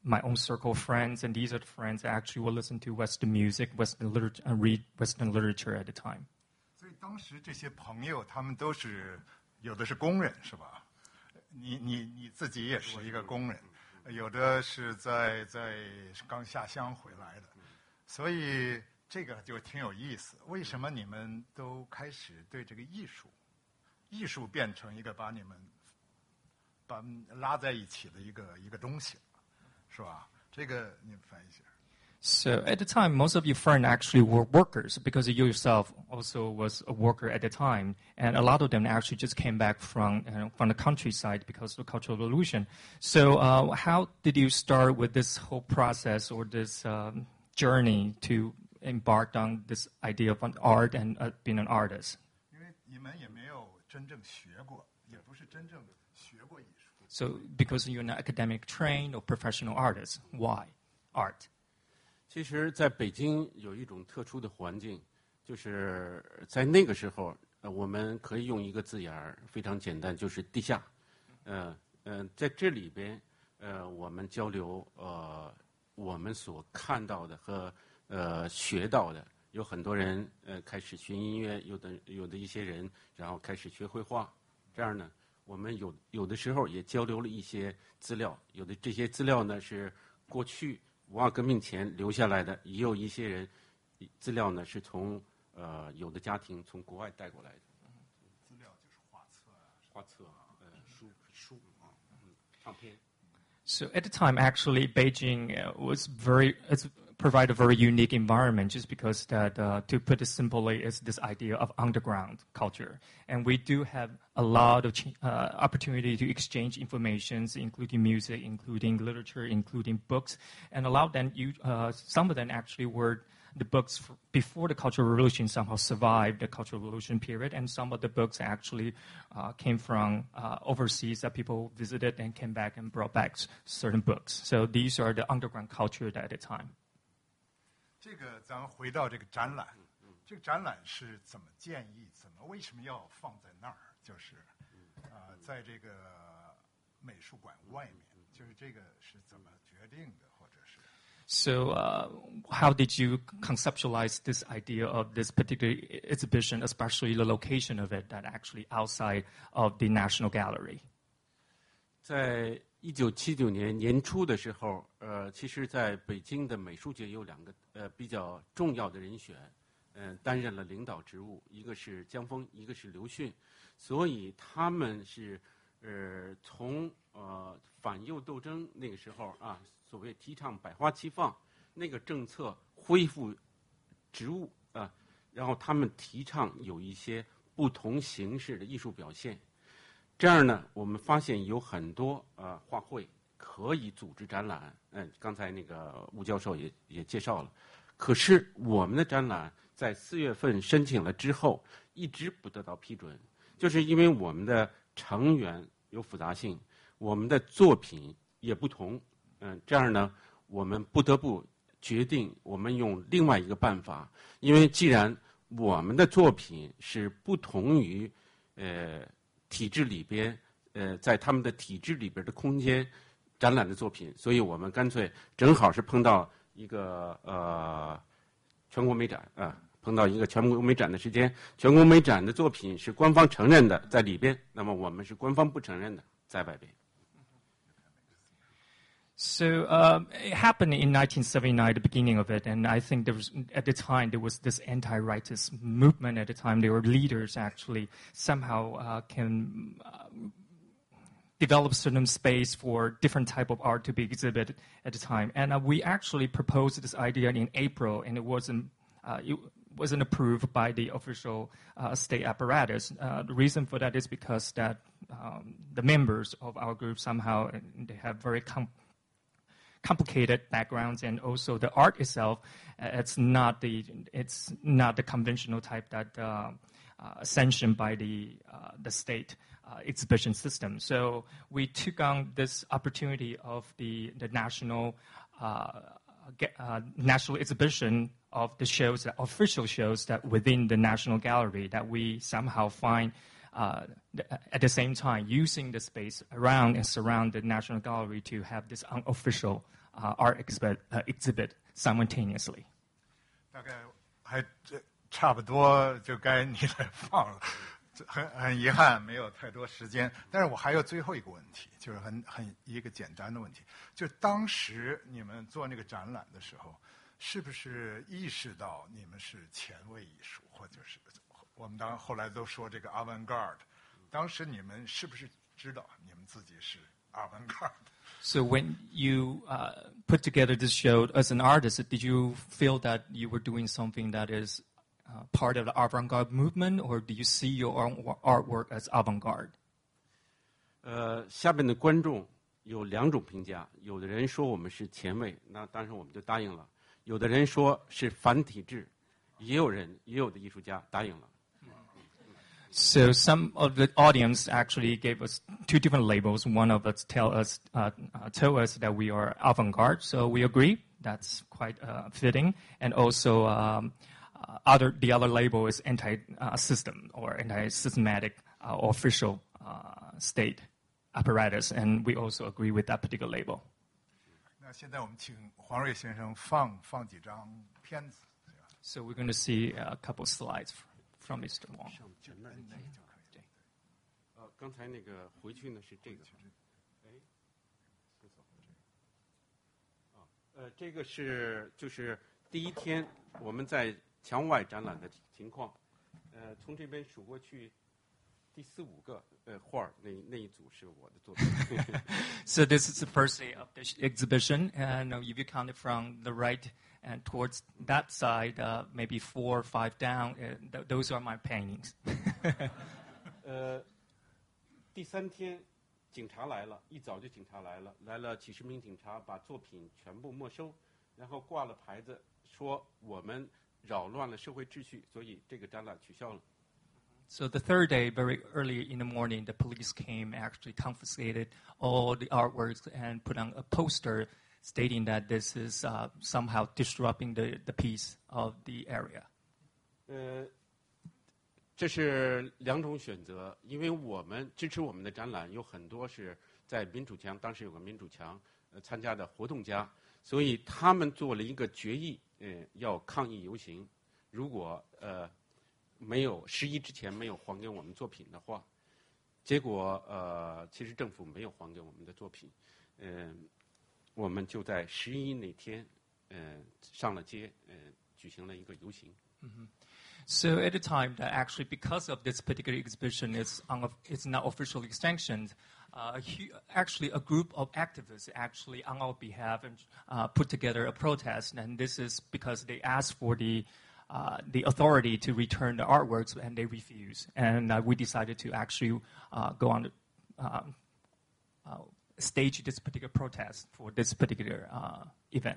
my own circle of friends, and these are the friends that actually will listen to Western music, Western literature, and read Western literature at the time. 所以当时这些朋友，他们都是有的是工人，是吧？你你你自己也是一个工人，有的是在在刚下乡回来的，所以这个就挺有意思。为什么你们都开始对这个艺术，艺术变成一个把你们把拉在一起的一个一个东西，是吧？这个你翻译一下。 So at the time, most of your friends actually were workers because you yourself also was a worker at the time, and a lot of them actually just came back from you know, from the countryside because of the Cultural Revolution. So uh, how did you start with this whole process or this um, journey to embark on this idea of an art and uh, being an artist? 因为你们也没有真正学过，也不是真正学过艺术。 So because you're an academic trained or professional artist, why art? 其实在北京有一种特殊的环境，就是在那个时候，呃，我们可以用一个字眼儿非常简单，就是地下。呃呃，在这里边，呃，我们交流，呃，我们所看到的和呃学到的，有很多人呃开始学音乐，有的有的一些人，然后开始学绘画，这样呢，我们有有的时候也交流了一些资料，有的这些资料呢是过去文化革命前留下来的，也有一些人资料呢是从呃有的家庭从国外带过来的。 资料就是画册啊， 画册啊，呃，书书啊，嗯，唱片。 So at the time, actually, Beijing uh, was very it's provide a very unique environment, just because that, uh, to put it simply, is this idea of underground culture, and we do have a lot of ch- uh, opportunity to exchange informations, including music, including literature, including books, and a lot of them, you, uh, some of them actually were the books f- before the Cultural Revolution somehow survived the Cultural Revolution period, and some of the books actually uh, came from uh, overseas that people visited and came back and brought back s- certain books. So these are the underground culture at the time. 这个咱们回到这个展览，这个展览是怎么建议？怎么为什么要放在那儿？就是啊、呃，在这个美术馆外面，就是这个是怎么决定的，或者是？ So, uh, how did you conceptualize this idea of this particular exhibition, especially the location of it, that actually outside of the National Gallery? 在一九七九年年初的时候，呃，其实在北京的美术界有两个呃比较重要的人选，嗯、呃，担任了领导职务，一个是江峰，一个是刘迅，所以他们是呃从呃反右斗争那个时候啊，所谓提倡百花齐放那个政策恢复职务啊，然后他们提倡有一些不同形式的艺术表现。这样呢，我们发现有很多呃画会可以组织展览，嗯，刚才那个吴教授也也介绍了。可是我们的展览在四月份申请了之后，一直不得到批准，就是因为我们的成员有复杂性，我们的作品也不同，嗯，这样呢，我们不得不决定我们用另外一个办法，因为既然我们的作品是不同于呃。体制里边，呃，在他们的体制里边的空间展览的作品，所以我们干脆正好是碰到一个呃全国美展啊、呃，碰到一个全国美展的时间，全国美展的作品是官方承认的在里边，那么我们是官方不承认的在外边。 So um, it happened in nineteen seventy-nine, the beginning of it, and I think there was, at the time there was this anti-rightist movement. At the time, there were leaders actually somehow uh, can uh, develop certain space for different type of art to be exhibited at the time. And uh, we actually proposed this idea in April, and it wasn't uh, it wasn't approved by the official uh, state apparatus. Uh, the reason for that is because that um, the members of our group somehow they have very com- complicated backgrounds, and also the art itself, uh, it's not the it's not the conventional type that uh, uh, sanctioned by the uh, the state uh, exhibition system. So we took on this opportunity of the the national uh, get, uh, national exhibition of the shows, that official shows that within the National Gallery, that we somehow find. Uh, at the same time, using the space around and surround the National Gallery to have this unofficial uh, art exhibit, uh, exhibit simultaneously. 大概还这差不多就该你来放了，很很遗憾没有太多时间。但是我还有最后一个问题，就是很很一个简单的问题，就是当时你们做那个展览的时候，是不是意识到你们是前卫艺术，或者是我们当后来都说这个 avant-garde， 当时你们是不是知道你们自己是 avant-garde？ So when you uh, put together this show as an artist, did you feel that you were doing something that is uh, part of the avant-garde movement, or do you see your own artwork as avant-garde? 呃，下面的观众有两种评价，有的人说我们是前卫，那当时我们就答应了；有的人说是反体制，也有人也有的艺术家答应了。 So some of the audience actually gave us two different labels. One of us tell us uh, uh, told us that we are avant-garde, so we agree. That's quite uh, fitting. And also, um, uh, other the other label is anti-system uh, or anti-systematic uh, or official uh, state apparatus, and we also agree with that particular label. 那现在我们请黄瑞先生放放几张片子。 So we're going to see a couple slides from Mister Wang. 上前面那个就可以。呃，刚才那个回去呢是这个。哎，是走这个。啊，呃，这个是就是第一天我们在墙外展览的情况。呃，从这边数过去，第四五个呃画儿，那那一组是我的作品。 So this is the first day of the exhibition, and if you count it from the right and towards that side, uh, maybe four or five down, uh, th- those are my paintings. 呃，第三天，警察来了，一早就警察来了，来了几十名警察，把作品全部没收，然后挂了牌子，说我们扰乱了社会秩序，所以这个展览取消了。 So the third day, very early in the morning, the police came, actually confiscated all the artworks and put on a poster stating that this is uh, somehow disrupting the, the peace of the area. 呃，这是两种选择，因为我们支持我们的展览有很多是在民主墙，当时有个民主墙呃参加的活动家，所以他们做了一个决议，呃，要抗议游行。如果呃没有十一之前没有还给我们作品的话，结果呃其实政府没有还给我们的作品，嗯、呃，我们就在十一那天，呃上了街，呃举行了一个游行。 Mm-hmm. So at the time that actually because of this particular exhibition is un- it's not officially sanctioned, uh, he, actually a group of activists actually on our behalf and, uh, put together a protest, and this is because they asked for the uh, the authority to return the artworks, and they refused. And uh, we decided to actually uh, go on the, uh, uh, stage this particular protest for this particular uh, event.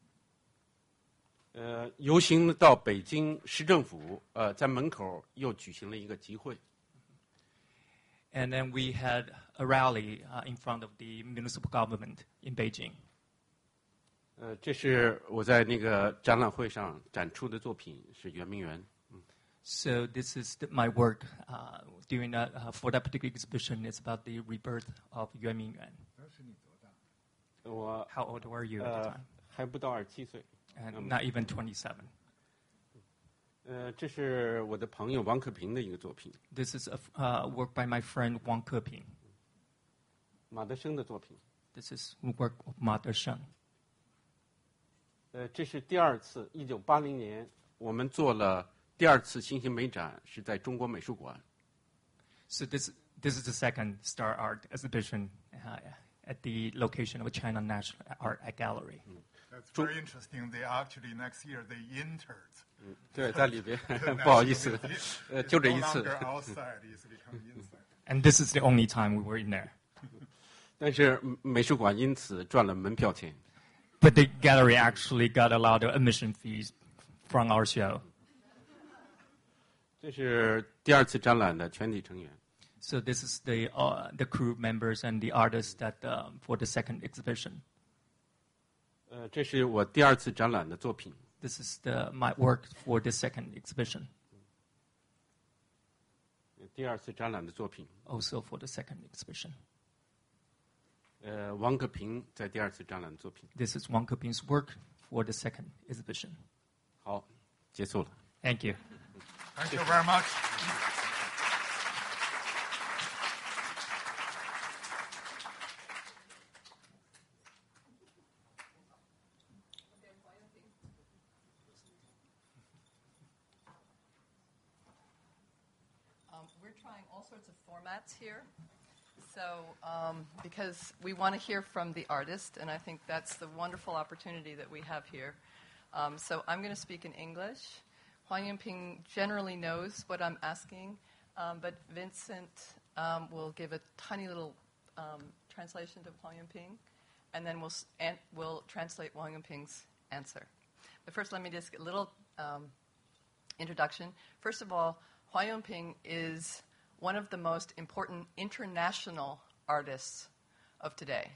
呃，游行到北京市政府，呃，在门口又举行了一个集会。 And then we had a rally uh, in front of the municipal government in Beijing. 呃，这是我在那个展览会上展出的作品，是圆明园。嗯 So this is the, my work uh, during that, uh, for that particular exhibition. It's about the rebirth of Yuan Mingyuan. 我 How old were you at the 呃 time? 还不到二十七岁。 And not even twenty-seven. 呃，这是我的朋友王克平的一个作品， This is a f- uh, work by my friend Wang Keping. 马德生的作品。 This is work of Ma Desheng. 呃，这是第二次，一九八零年我们做了第二次新型美展，是在中国美术馆。 So this this is the second Star Art exhibition uh, at the location of China National Art Gallery. That's very interesting. They actually next year they entered. 嗯，对，在里边，不好意思，呃，就这一 No 次。 longer outside, it's become inside. And this is the only time we were in there. 但是美术馆因此赚了门票钱。 But the gallery actually got a lot of admission fees from our show. 这是第二次展览的全体成员。 So this is the uh, the crew members and the artists that uh, for the second exhibition. 呃，这是我第二次展览的作品。 This is the my work for the second exhibition. 第二次展览的作品。 Also for the second exhibition. 呃，王克平在第二次展览作品。 This is Wang Keping's work for the second exhibition. 好，结束了。 Thank you. Thank you very much. Um, we're trying all sorts of formats here. So, um, because we want to hear from the artist, and I think that's the wonderful opportunity that we have here. Um, so I'm going to speak in English. Huang Yunping generally knows what I'm asking, um, but Vincent um, will give a tiny little um, translation to Huang Yunping, and then we'll, s- an- we'll translate Huang Yunping's answer. But first, let me just get a little um, introduction. First of all, Huang Yunping is one of the most important international artists of today.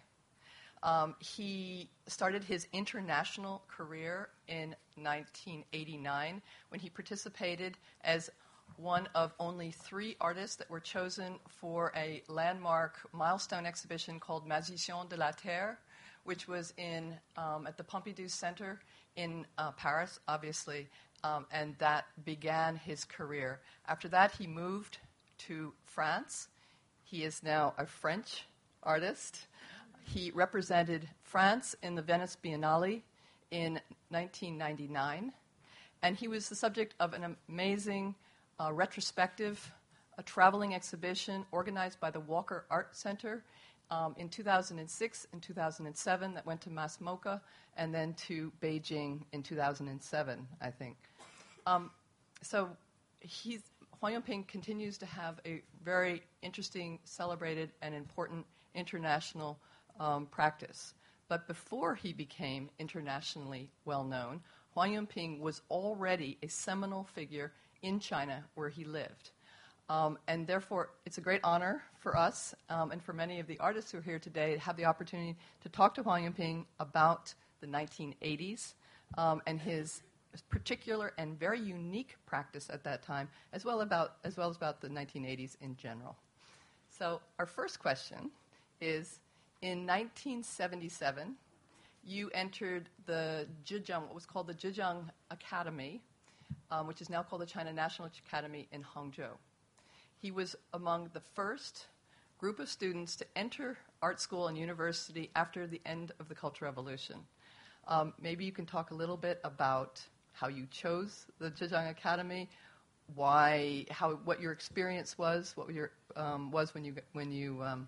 Um, he started his international career in nineteen eighty-nine when he participated as one of only three artists that were chosen for a landmark milestone exhibition called Magiciens de la Terre, which was in um, at the Pompidou Center in uh, Paris, obviously, um, and that began his career. After that, he moved to France. He is now a French artist. He represented France in the Venice Biennale in nineteen ninety-nine, and he was the subject of an amazing uh, retrospective, a traveling exhibition organized by the Walker Art Center um, in two thousand six and two thousand seven that went to Mas Mocha and then to Beijing in two thousand seven, I think. Um, so he's, Huang Yunping continues to have a very interesting, celebrated, and important international um, practice. But before he became internationally well-known, Huang Yunping was already a seminal figure in China where he lived. Um, and therefore, it's a great honor for us um, and for many of the artists who are here today to have the opportunity to talk to Huang Yunping about the nineteen eighties um, and his particular and very unique practice at that time, as well about as well as about the nineteen eighties in general. So our first question is, in nineteen seventy-seven, you entered the Zhejiang, what was called the Zhejiang Academy, um, which is now called the China National Academy in Hangzhou. He was among the first group of students to enter art school and university after the end of the Cultural Revolution. Um, maybe you can talk a little bit about how you chose the Zhejiang Academy, why, how, what your experience was, what your um, was when you when you um,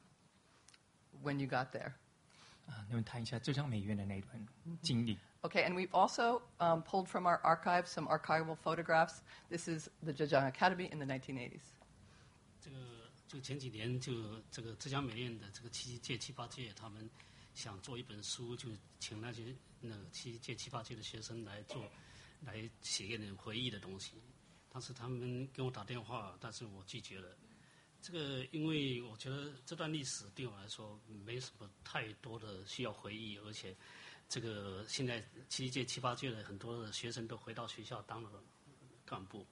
when you got there. 啊，能不能谈一下浙江美院的那段经历？ Okay, and we've also um, pulled from our archive some archival photographs. This is the Zhejiang Academy in the nineteen eighties. 这个就前几年就这个浙江美院的这个七届七八届，他们想做一本书，就请那些那个七届七八届的学生来做，来写一点回忆的东西。当时他们跟我打电话，但是我拒绝了。这个因为我觉得这段历史对我来说没什么太多的需要回忆，而且这个现在七届七八届的很多的学生都回到学校当了干部。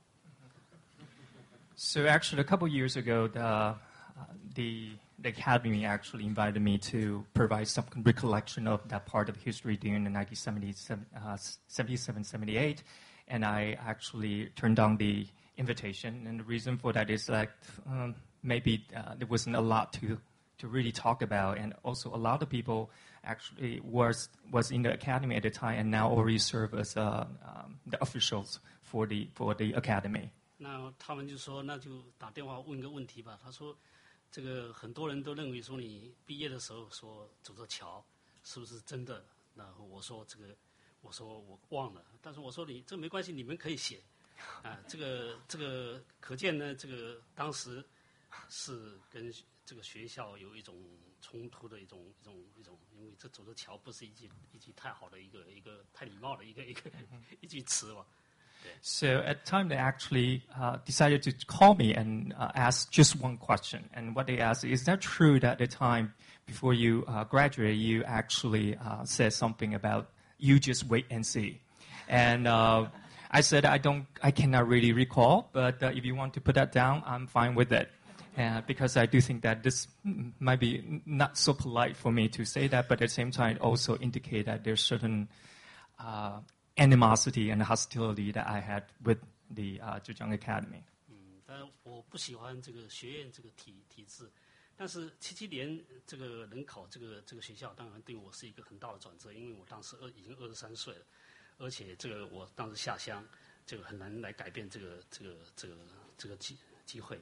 So actually, a couple years ago, the, uh, the the academy actually invited me to provide some recollection of that part of history during the nineteen seventy-seven, uh, seventy-seven, seventy-eight, and I actually turned down the invitation. And the reason for that is that um, maybe uh, there wasn't a lot to to really talk about, and also a lot of people actually was was in the academy at the time and now already serve as uh, um, the officials for the for the academy. 那他们就说，那就打电话问个问题吧。他说，这个很多人都认为说你毕业的时候说走着瞧，是不是真的？然后我说这个，我说我忘了。但是我说你这没关系，你们可以写。啊，这个这个可见呢，这个当时是跟这个学校有一种冲突的一种一种一种，因为这走着瞧不是一句一句太好的一个一个太礼貌的一个一个一句词吧。 So at the time, they actually uh, decided to call me and uh, ask just one question. And what they asked, is that true that at the time before you uh, graduated, you actually uh, said something about you just wait and see? And uh, I said, I don't, I cannot really recall, but uh, if you want to put that down, I'm fine with it. And because I do think that this might be not so polite for me to say that, but at the same time also indicate that there's certain uh, animosity and hostility that I had with the uh, Zhejiang Academy. 嗯，但我不喜欢这个学院这个体体制，但是七七年这个能考这个这个学校，当然对我是一个很大的转折，因为我当时二已经二十三岁了，而且这个我当时下乡，这个很难来改变这个这个这个这个机机会。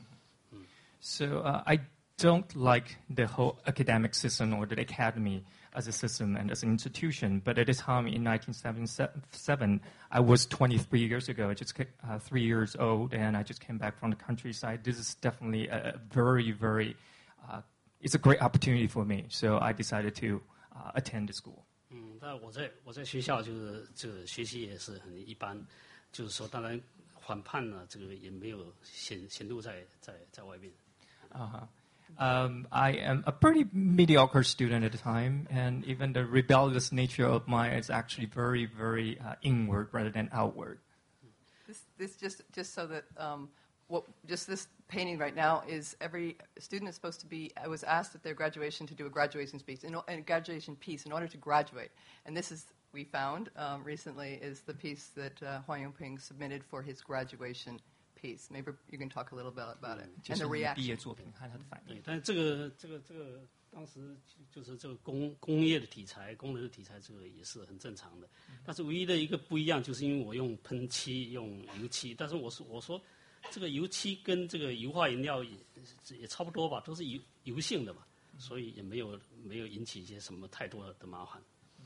So uh, I don't like the whole academic system or the academy as a system and as an institution. But at the time in nineteen seventy-seven, I was twenty-three years ago, just uh, three years old, and I just came back from the countryside. This is definitely a very, very, uh, it's a great opportunity for me. So I decided to uh, attend the school. 嗯，但我在我在学校就是这个学习也是很一般，就是说当然反叛呢，这个也没有显显露在在在外面。 Uh-huh. Um, I am a pretty mediocre student at the time, and even the rebellious nature of mine is actually very, very uh, inward rather than outward. This, this just, just so that, um, what, just this painting right now is every student is supposed to be, I was asked at their graduation to do a graduation speech, in, a graduation piece in order to graduate. And this is, we found um, recently, is the piece that uh, Huang Yongping submitted for his graduation piece. Maybe you can talk a little bit about it and the reaction. 对，但这个这个这个当时就是这个工工业的题材、工人的题材，这个也是很正常的。但是唯一的一个不一样，就是因为我用喷漆、用油漆，但是我说我说这个油漆跟这个油画颜料也也差不多吧，都是油油性的嘛，所以也没有没有引起一些什么太多的麻烦。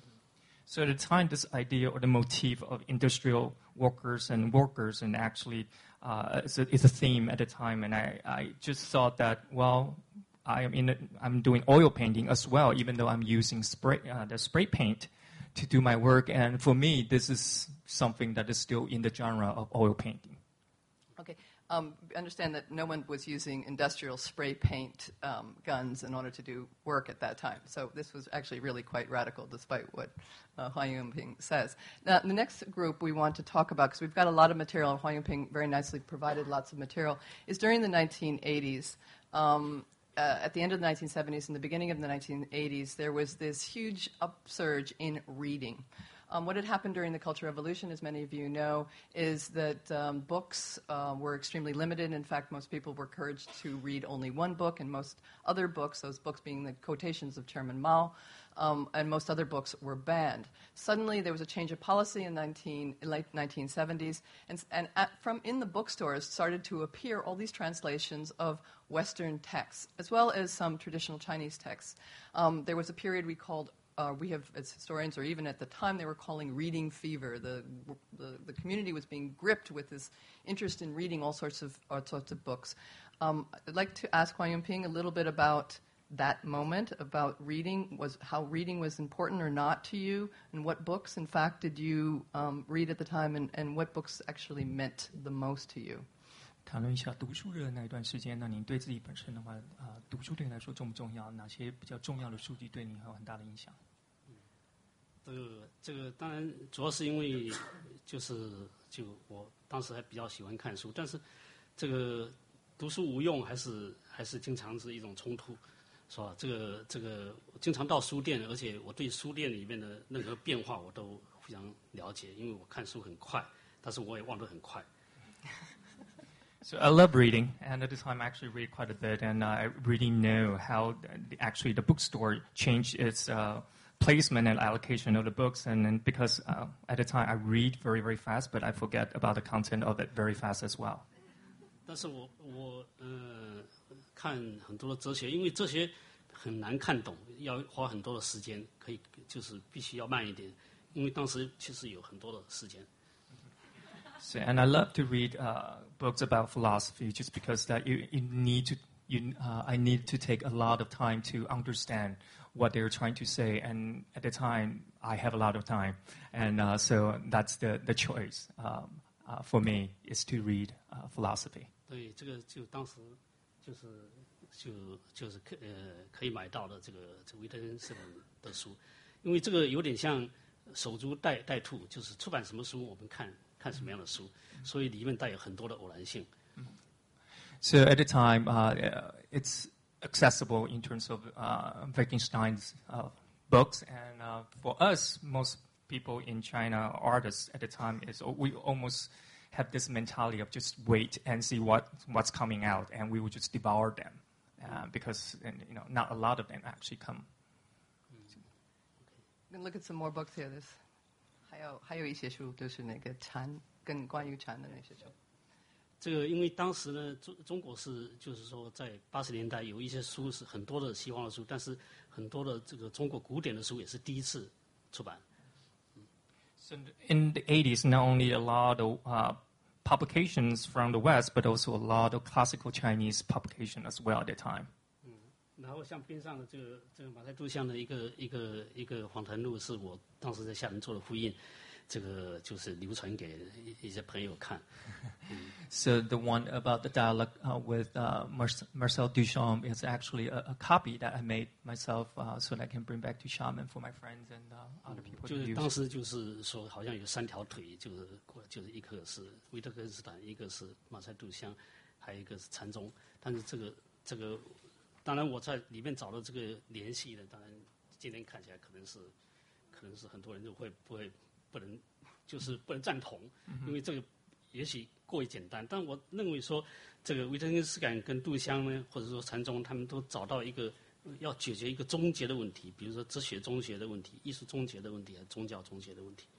So at the time, this idea or the motif of industrial workers and workers and actually uh, is, a, is a theme at the time. And I, I just thought that, well, I am in a, I'm doing oil painting as well, even though I'm using spray, uh, the spray paint to do my work. And for me, this is something that is still in the genre of oil painting. Okay. Um, understand that no one was using industrial spray paint um, guns in order to do work at that time. So this was actually really quite radical, despite what uh, Huang Yongping says. Now, the next group we want to talk about, because we've got a lot of material, Huang Yongping very nicely provided lots of material, is during the nineteen eighties. Um, uh, at the end of the nineteen seventies and the beginning of the nineteen eighties, there was this huge upsurge in reading. Um, what had happened during the Cultural Revolution, as many of you know, is that um, books uh, were extremely limited. In fact, most people were encouraged to read only one book, and most other books, those books being the quotations of Chairman Mao, um, and most other books were banned. Suddenly, there was a change of policy in nineteen, late nineteen seventies, and, and at, from in the bookstores started to appear all these translations of Western texts, as well as some traditional Chinese texts. Um, there was a period we called Uh, we have, as historians, or even at the time, they were calling reading fever. The, the, the community was being gripped with this interest in reading all sorts of all sorts of books. Um, I'd like to ask Huang Yongping a little bit about that moment, about reading, was how reading was important or not to you, and what books, in fact, did you um, read at the time, and, and what books actually meant the most to you. 谈论一下读书的那一段时间，那您对自己本身的话，啊、呃，读书对你来说重不重要？哪些比较重要的书籍对你有很大的影响？ 这个这个当然主要是因为就是就我当时还比较喜欢看书，但是这个读书无用还是还是经常是一种冲突，是吧？这个这个经常到书店，而且我对书店里面的任何变化我都非常了解，因为我看书很快，但是我也忘得很快。 So I love reading, and at the time I actually read quite a bit, and I really know how the, actually the bookstore changed its uh, placement and allocation of the books, and, and because uh, at the time I read very, very fast, but I forget about the content of it very fast as well. 但是我我呃看很多的哲学，因为哲学很难看懂，要花很多的时间，可以就是必须要慢一点，因为当时其实有很多的时间。 So, and I love to read uh, books about philosophy, just because that you, you need to, you, uh, I need to take a lot of time to understand what they're trying to say, and at the time I have a lot of time, and uh, so that's the the choice um, uh, for me is to read uh, philosophy. 对，这个就当时就是就就是可呃可以买到的这个这个维特根斯坦的书，因为这个有点像守株待待兔，就是出版什么书我们看看什么样的书，所以里面带有很多的偶然性。 So at the time, uh, it's accessible in terms of uh, Wittgenstein's uh, books, and uh, for us, most people in China, artists at the time, is we almost have this mentality of just wait and see what, what's coming out, and we would just devour them uh, because and, you know not a lot of them actually come. We can look at some more books here. There's 还有还有一些书就是那个禅跟关于禅的那些书。 这个因为当时呢，中中国是就是说在八十年代有一些书是很多的西方的书，但是很多的这个中国古典的书也是第一次出版。 So in the eighties, not only a lot of uh, publications from the West, but also a lot of classical Chinese publication as well at the time. 嗯，然后像边上的这个这个马赛杜像的一个一个一个访谈录，是我当时在厦门做的复印。这个就是流传给一些朋友看。 So the one about the dialogue uh, with uh, Marcel Duchamp is actually a, a copy that I made myself, uh, so that I can bring back to Xiamen for my friends and uh, other people to use. 就是当时就是说，好像有三条腿，就是就是一个是维特根斯坦，一个是马赛杜香，还有一个是禅宗。但是这个这个，当然我在里面找到这个联系的，当然今天看起来可能是可能是很多人就会不会。不能，就是不能赞同，因为这个也许过于简单。但我认为说，这个维特根斯坦跟杜香呢，或者说禅宗，他们都找到一个要解决一个终结的问题，比如说哲学终结的问题、艺术终结的问题、还是宗教终结的问题。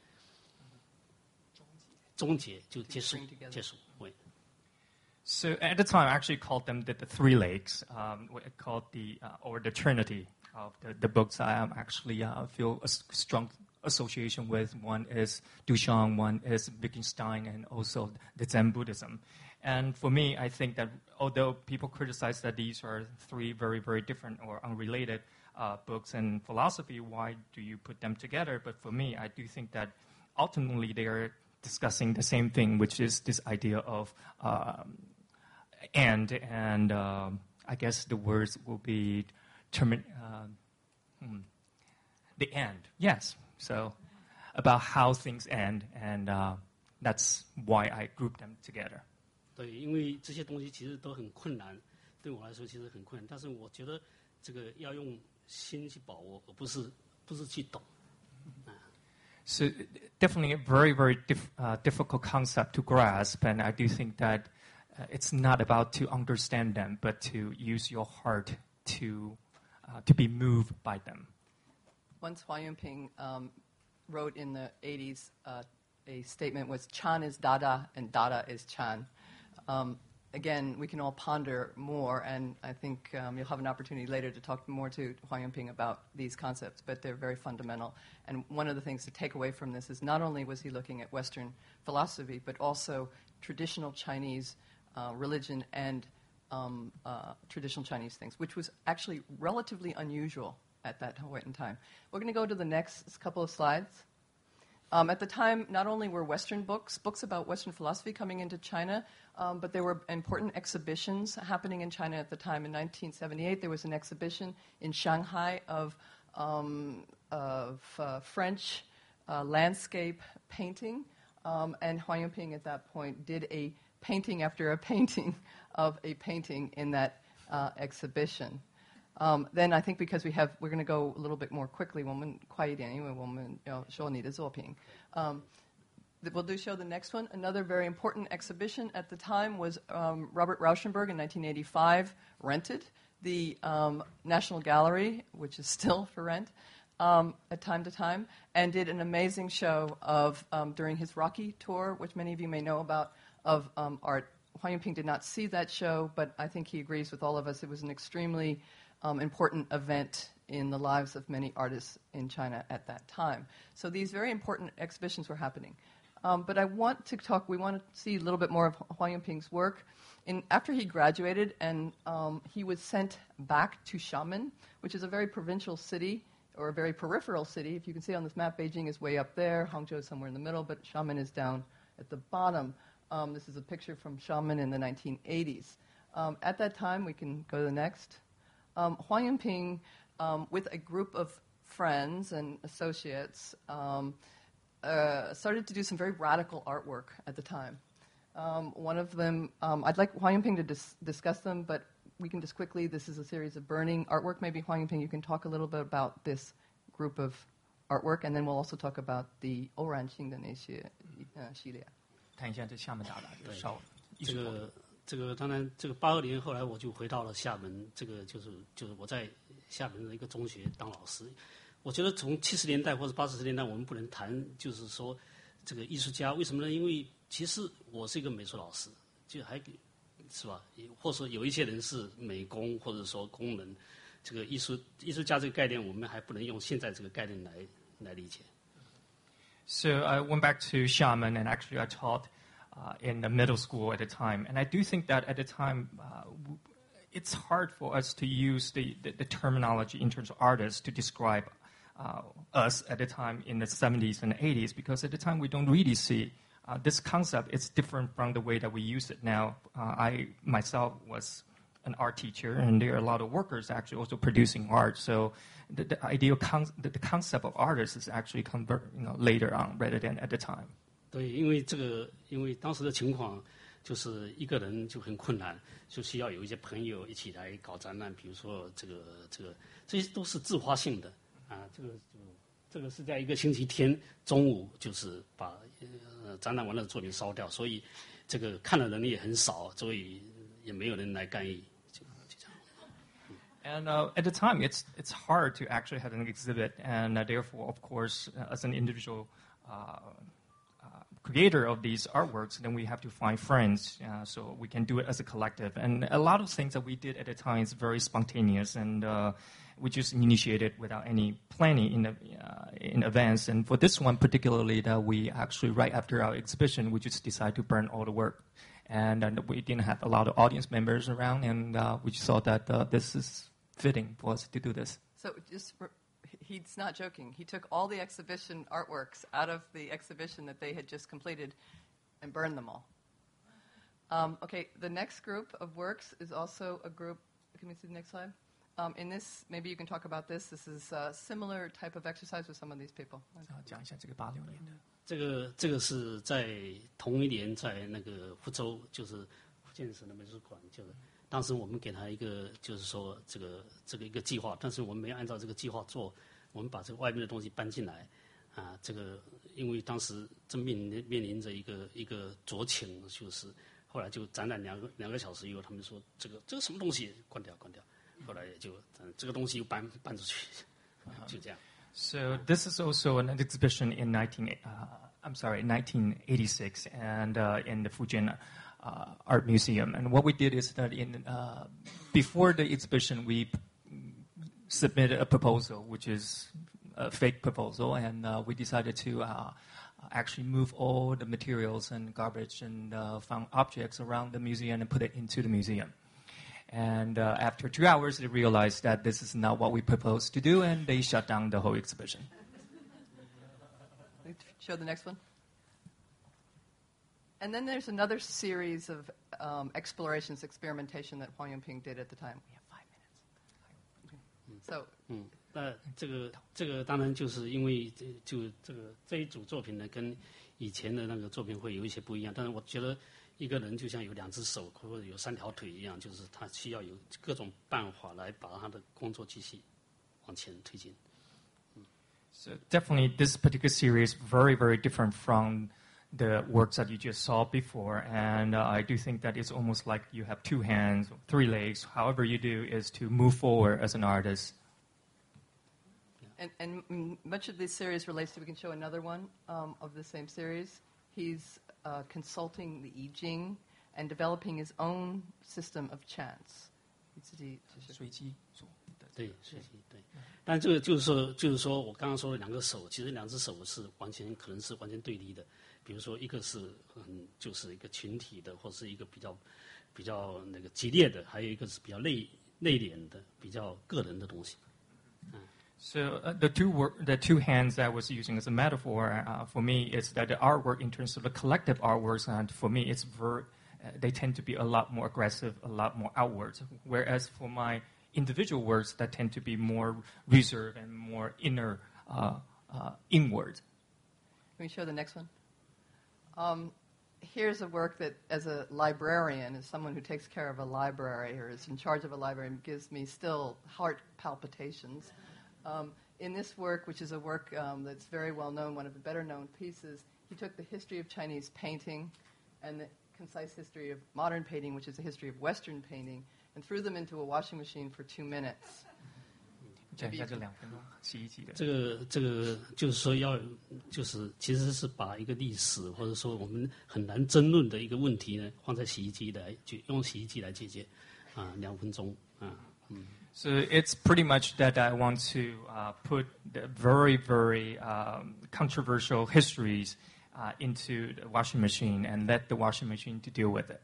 终结就结束，结束。对。 So at the time, I actually called them the, the three legs, um, what I called the uh, or the trinity of the, the books. I am actually uh, feel a strong association with. One is Duchamp, one is Wittgenstein, and also the Zen Buddhism. And for me, I think that although people criticize that these are three very, very different or unrelated uh, books and philosophy, why do you put them together? But for me, I do think that ultimately they are discussing the same thing, which is this idea of um, end, and um, I guess the words will be termi- uh, hmm, the end, yes. So about how things end, and uh, that's why I group them together. 对，因为这些东西其实都很困难，对我来说其实很困难。但是我觉得这个要用心去把握，而不是不是去懂。 So definitely a very, very dif- uh, difficult concept to grasp, and I do think that uh, it's not about to understand them, but to use your heart to uh, to be moved by them. Once Huang Yunping um, wrote in the eighties, uh, a statement was Chan is Dada and Dada is Chan. Um, again, we can all ponder more, and I think um, you'll have an opportunity later to talk more to Huang Yunping about these concepts, but they're very fundamental. And one of the things to take away from this is not only was he looking at Western philosophy, but also traditional Chinese uh, religion and um, uh, traditional Chinese things, which was actually relatively unusual at that point in time. We're going to go to the next couple of slides. Um, at the time, not only were Western books, books about Western philosophy coming into China, um, but there were important exhibitions happening in China at the time. In nineteen seventy-eight, there was an exhibition in Shanghai of, um, of uh, French uh, landscape painting, um, and Huang Yunping at that point did a painting after a painting of a painting in that uh, exhibition. Um, then I think because we have, we're going to go a little bit more quickly. 我们快一点，因为我们要说你的作品。Um, we'll do show the next one. Another very important exhibition at the time was um, Robert Rauschenberg in nineteen eighty-five rented the um, National Gallery, which is still for rent, um, at time to time, and did an amazing show of um, during his Rocky tour, which many of you may know about, of um, art. Huang Yunping did not see that show, but I think he agrees with all of us. It was an extremely Um, important event in the lives of many artists in China at that time. So these very important exhibitions were happening. Um, but I want to talk, we want to see a little bit more of Huang Yunping's work. In, after he graduated, and um, he was sent back to Xiamen, which is a very provincial city, or a very peripheral city. If you can see on this map, Beijing is way up there, Hangzhou is somewhere in the middle, but Xiamen is down at the bottom. Um, this is a picture from Xiamen in the nineteen eighties. Um, at that time, we can go to the next. Um, Huang Yunping, um, with a group of friends and associates, um, uh, started to do some very radical artwork at the time. Um, one of them, um, I'd like Huang Yongping to dis- discuss them, but we can just quickly, this is a series of burning artwork. Maybe Huang Yongping, you can talk a little bit about this group of artwork, and then we'll also talk about the 偶然性的那些呃系列。 谈一下这厦门达达的烧艺这术活动。 个这个当然，这个八二年后来我就回到了厦门，这个就是就是我在厦门的一个中学当老师。我觉得从七十年代或者八十年代，我们不能谈，就是说这个艺术家为什么呢？因为其实我是一个美术老师，就还是吧，或者说有一些人是美工或者说工人，这个艺术艺术家这个概念，我们还不能用现在这个概念来来理解。 So I went back to Xiamen, and actually I taught uh, in the middle school at the time. And I do think that at the time, uh, it's hard for us to use the, the, the terminology in terms of artists to describe uh, us at the time in the seventies and eighties, because at the time we don't really see uh, this concept. It's different from the way that we use it now. Uh, I myself was an art teacher, and there are a lot of workers actually also producing art. So the, the ideal con- the, the concept of artists is actually convert, you know, later on rather than at the time. 对，因为这个，因为当时的情况就是一个人就很困难，就需要有一些朋友一起来搞展览。比如说这个这个，这些都是自发性的啊。这个就这个是在一个星期天中午，就是把呃展览完了的作品烧掉，所以这个看的人也很少，所以也没有人来干预。 And uh, at the time, it's it's hard to actually have an exhibit, and uh, therefore, of course, uh, as an individual uh, uh, creator of these artworks, then we have to find friends, uh, so we can do it as a collective. And a lot of things that we did at the time is very spontaneous, and uh, we just initiated without any planning in the, uh, in advance. And for this one particularly, that we actually right after our exhibition, we just decided to burn all the work. And uh, we didn't have a lot of audience members around, and uh, we just thought that uh, this is fitting for us to do this. So just, for, he's not joking. He took all the exhibition artworks out of the exhibition that they had just completed and burned them all. Um, okay, the next group of works is also a group, can we see the next slide? Um, in this, maybe you can talk about this. This is a similar type of exercise with some of these people. 讲一下这个八六年的。 这个这个是在同一年，在那个福州，就是福建省的美术馆，就是当时我们给他一个，就是说这个这个一个计划，但是我们没有按照这个计划做，我们把这个外面的东西搬进来，啊，这个因为当时正面临面临着一个一个酌情，就是后来就展览两个两个小时以后，他们说这个这个什么东西，关掉关掉，后来也就嗯这个东西又搬搬出去，就这样。 So this is also an exhibition in nineteen, uh, I'm sorry, nineteen eighty-six, and uh, in the Fujian uh, Art Museum. And what we did is that in uh, before the exhibition, we submitted a proposal, which is a fake proposal, and uh, we decided to uh, actually move all the materials and garbage and uh, found objects around the museum and put it into the museum. And uh, after two hours, they realized that this is not what we proposed to do, and they shut down the whole exhibition. Show the next one. And then there's another series of um, explorations, experimentation that Huang Yongping did at the time. We have five minutes. So, 嗯，那这个这个当然就是因为这就这个这一组作品呢，跟以前的那个作品会有一些不一样。但是我觉得一个人就像有两只手或者有三条腿一样，就是他需要有各种办法来把他的工作继续往前推进。 So definitely, this particular series very, very different from the works that you just saw before, and uh, I do think that it's almost like you have two hands, three legs. However you do is to move forward as an artist. and, and much of this series relates to, we can show another one um, of the same series. He's uh, consulting the I Ching and developing his own system of chants. 随机做的。 对，随机对。但这个就是说，就是说我刚刚说的两个手，其实两只手是完全可能是完全对立的。比如说，一个是嗯，就是一个群体的，或是一个比较比较那个激烈的，还有一个是比较内内敛的、比较个人的东西。嗯。 So uh, the two work, the two hands that I was using as a metaphor uh, for me is that the artwork, in terms of the collective artworks, and for me, it's ver- uh, they tend to be a lot more aggressive, a lot more outwards. Whereas for my individual works, that tend to be more reserved and more inner, uh, uh, inward. Can we show the next one? Um, here's a work that, as a librarian, as someone who takes care of a library or is in charge of a library, gives me still heart palpitations. Um, in this work, which is a work um, that's very well known, one of the better known pieces, he took the history of Chinese painting and the concise history of modern painting, which is a history of Western painting, and threw them into a washing machine for two minutes. 讲一下这两分钟洗衣机的。 这个这个就是说要就是其实是把一个历史或者说我们很难争论的一个问题呢，放在洗衣机来就用洗衣机来解决，啊，两分钟啊，嗯。 So it's pretty much that I want to uh, put the very, very um, controversial histories uh, into the washing machine and let the washing machine to deal with it.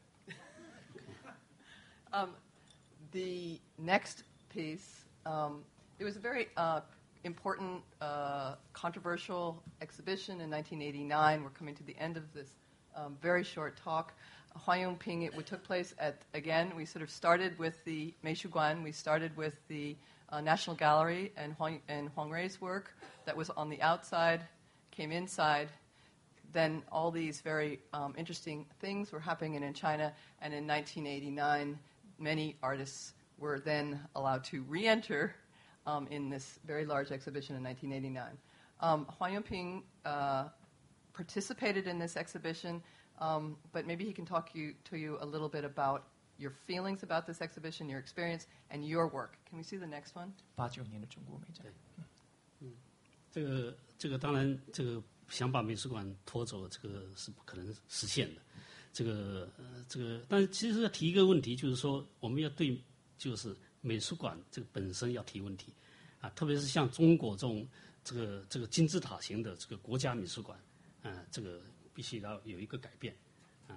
um, the next piece, um, it was a very uh, important, uh, controversial exhibition in nineteen eighty-nine. We're coming to the end of this um, very short talk. Huayongping, it took place at, again, we sort of started with the Meishuguan, we started with the uh, National Gallery and Huang, and Huang Rei's work that was on the outside, came inside. Then all these very um, interesting things were happening in China, and in nineteen eighty-nine, many artists were then allowed to re-enter um, in this very large exhibition in nineteen eighty-nine. Um, Huayongping uh, participated in this exhibition. Um, but maybe he can talk you, to you a little bit about your feelings about this exhibition, your experience, and your work. Can we see the next one? 八九年的中国美展。 嗯，这个这个当然，这个想把美术馆拖走，这个是不可能实现的。这个呃，这个，但是其实要提一个问题，就是说我们要对，就是美术馆这个本身要提问题，啊，特别是像中国这种这个这个金字塔型的这个国家美术馆，啊，这个。必须要有一个改变，啊。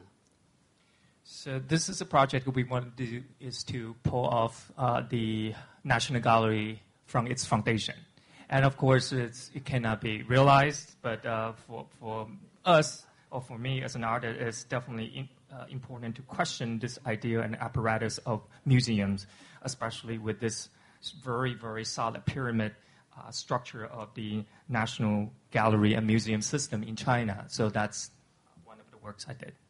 So this is a project we want to do is to pull off uh, the National Gallery from its foundation, and of course it's, it cannot be realized. But uh, for for us or for me as an artist, it's definitely in, uh, important to question this idea and apparatus of museums, especially with this very very solid pyramid. Uh, structure of the National Gallery and Museum system in China. So that's one of the works I did.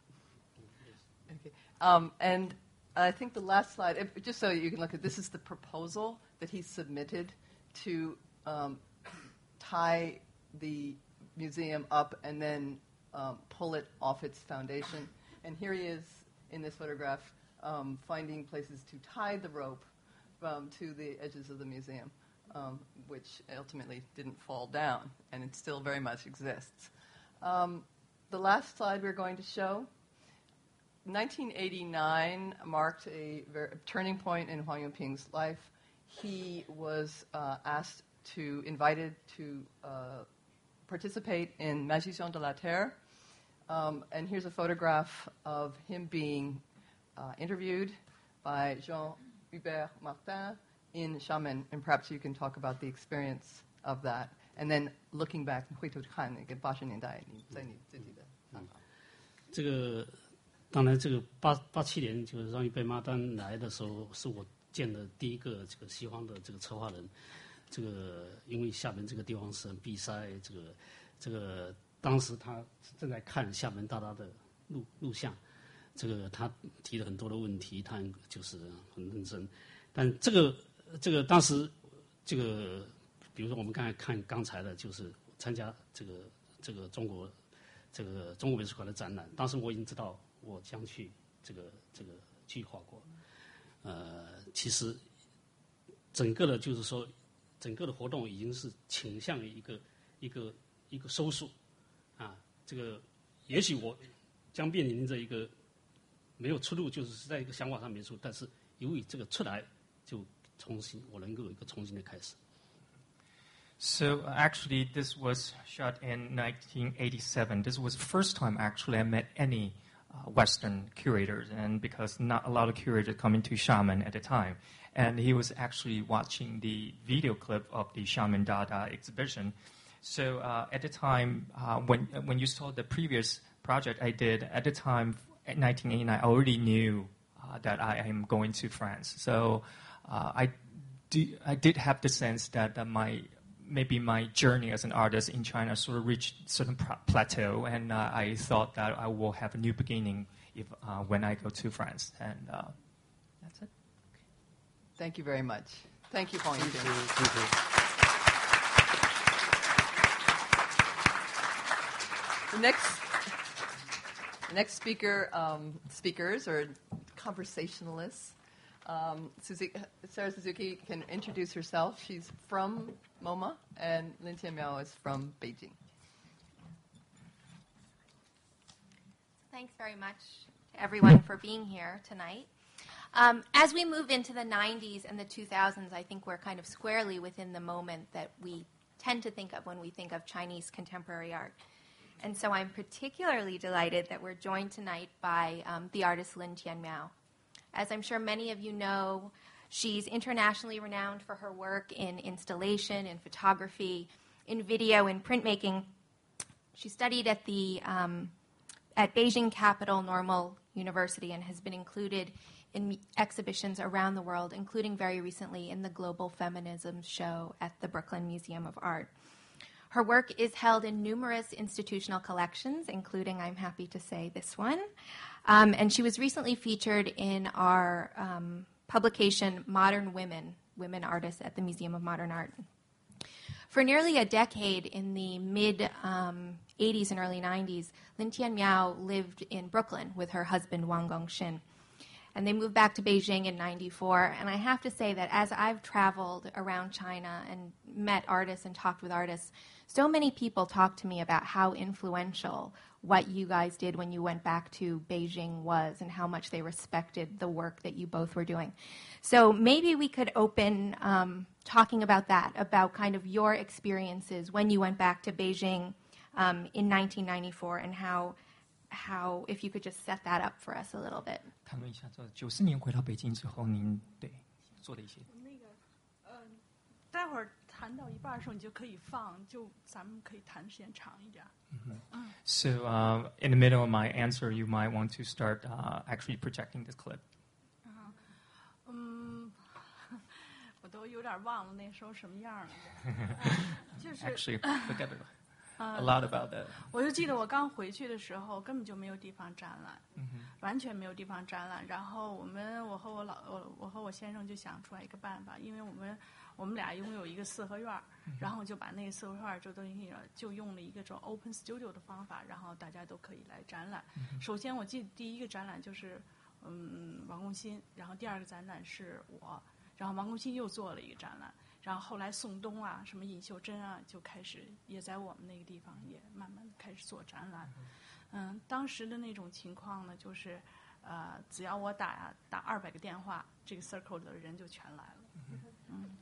Okay. Um, and I think the last slide, if, just so you can look at, this is the proposal that he submitted to um, tie the museum up and then um, pull it off its foundation. And here he is in this photograph um, finding places to tie the rope um, to the edges of the museum. Um, which ultimately didn't fall down, and it still very much exists. Um, the last slide we're going to show, nineteen eighty-nine marked a very, turning point in Huayongping's life. He was uh, asked to, invited to uh, participate in Magiciens de la Terre, um, and here's a photograph of him being uh, interviewed by Jean-Hubert Martin in Xiamen, and perhaps you can talk about the experience of that. And then looking back, 回头看那个八十年代你在你自己的想法。 这个当然，这个八八七年就是让预备马丹来的时候，是我见的第一个这个西方的这个策划人。这个因为厦门这个地方是很闭塞，这个这个当时他正在看厦门大大的录录像，这个他提了很多的问题，他就是很认真，但这个。这个当时，这个比如说我们刚才看刚才的，就是参加这个这个中国这个中国美术馆的展览。当时我已经知道我将去这个这个计划过。呃，其实整个的，就是说整个的活动已经是倾向于一个一个一个收束啊。这个也许我将面临着一个没有出路，就是在一个想法上没出，但是由于这个出来就。重新，我能够有一个重新的开始。 So actually, this was shot in nineteen eighty-seven. This was the first time actually I met any uh, Western curators, and because not a lot of curators coming to Xiamen at the time, and he was actually watching the video clip of the Xiamen Dada exhibition. So uh, at the time, uh, when when you saw the previous project I did at the time, in nineteen eighty-nine, I already knew uh, that I am going to France. So Uh, I, do, I did have the sense that uh, my maybe my journey as an artist in China sort of reached a certain plateau, and uh, I thought that I will have a new beginning if uh, when I go to France, and uh, that's it. Thank you very much. Thank you, Peng Yijun. Thank you. The next, the next speaker, um, speakers or conversationalists. Um, Suzuki, Sarah Suzuki can introduce herself. She's from MoMA, and Lin Tianmiao is from Beijing. Thanks very much to everyone for being here tonight. Um, as we move into the nineties and the two thousands, I think we're kind of squarely within the moment that we tend to think of when we think of Chinese contemporary art. And so I'm particularly delighted that we're joined tonight by um, the artist Lin Tianmiao. As I'm sure many of you know, she's internationally renowned for her work in installation, in photography, in video, in printmaking. She studied at the um, at Beijing Capital Normal University and has been included in exhibitions around the world, including very recently in the Global Feminism show at the Brooklyn Museum of Art. Her work is held in numerous institutional collections, including, I'm happy to say, this one. Um, and she was recently featured in our um, publication, Modern Women, Women Artists at the Museum of Modern Art. For nearly a decade in the mid um, eighties and early nineties, Lin Tianmiao lived in Brooklyn with her husband, Wang Gongxin. And they moved back to Beijing in ninety-four. And I have to say that as I've traveled around China and met artists and talked with artists, so many people talk to me about how influential what you guys did when you went back to Beijing was and how much they respected the work that you both were doing. So maybe we could open um, talking about that, about kind of your experiences when you went back to Beijing um, in nineteen ninety-four and how How, if you could just set that up for us a little bit. 谈论一下，这九四年回到北京之后，您对做的一些。 那个，嗯、呃，待会儿谈到一半的时候，你就可以放，就咱们可以谈时间长一点。嗯。嗯 So uh, in the middle of my answer, you might want to start uh, actually projecting this clip. 啊，嗯，我都有点忘了那时候什么样了。就是 Actually, forget it. A lot about that. 我就记得我刚回去的时候，根本就没有地方展览， Mm-hmm. 完全没有地方展览。然后我们，我和我老，我我和我先生就想出来一个办法，因为我们我们俩拥有一个四合院， Mm-hmm. 然后就把那个四合院就等于就用了一个这种 open studio 的方法，然后大家都可以来展览。 Mm-hmm. 首先，我记得第一个展览就是嗯王共新，然后第二个展览是我，然后王共新又做了一个展览。 然后后来宋冬啊，什么尹秀珍啊，就开始也在我们那个地方也慢慢开始做展览。嗯，当时的那种情况呢，就是呃，只要我打打二百个电话，这个 circle 的人就全来了。嗯。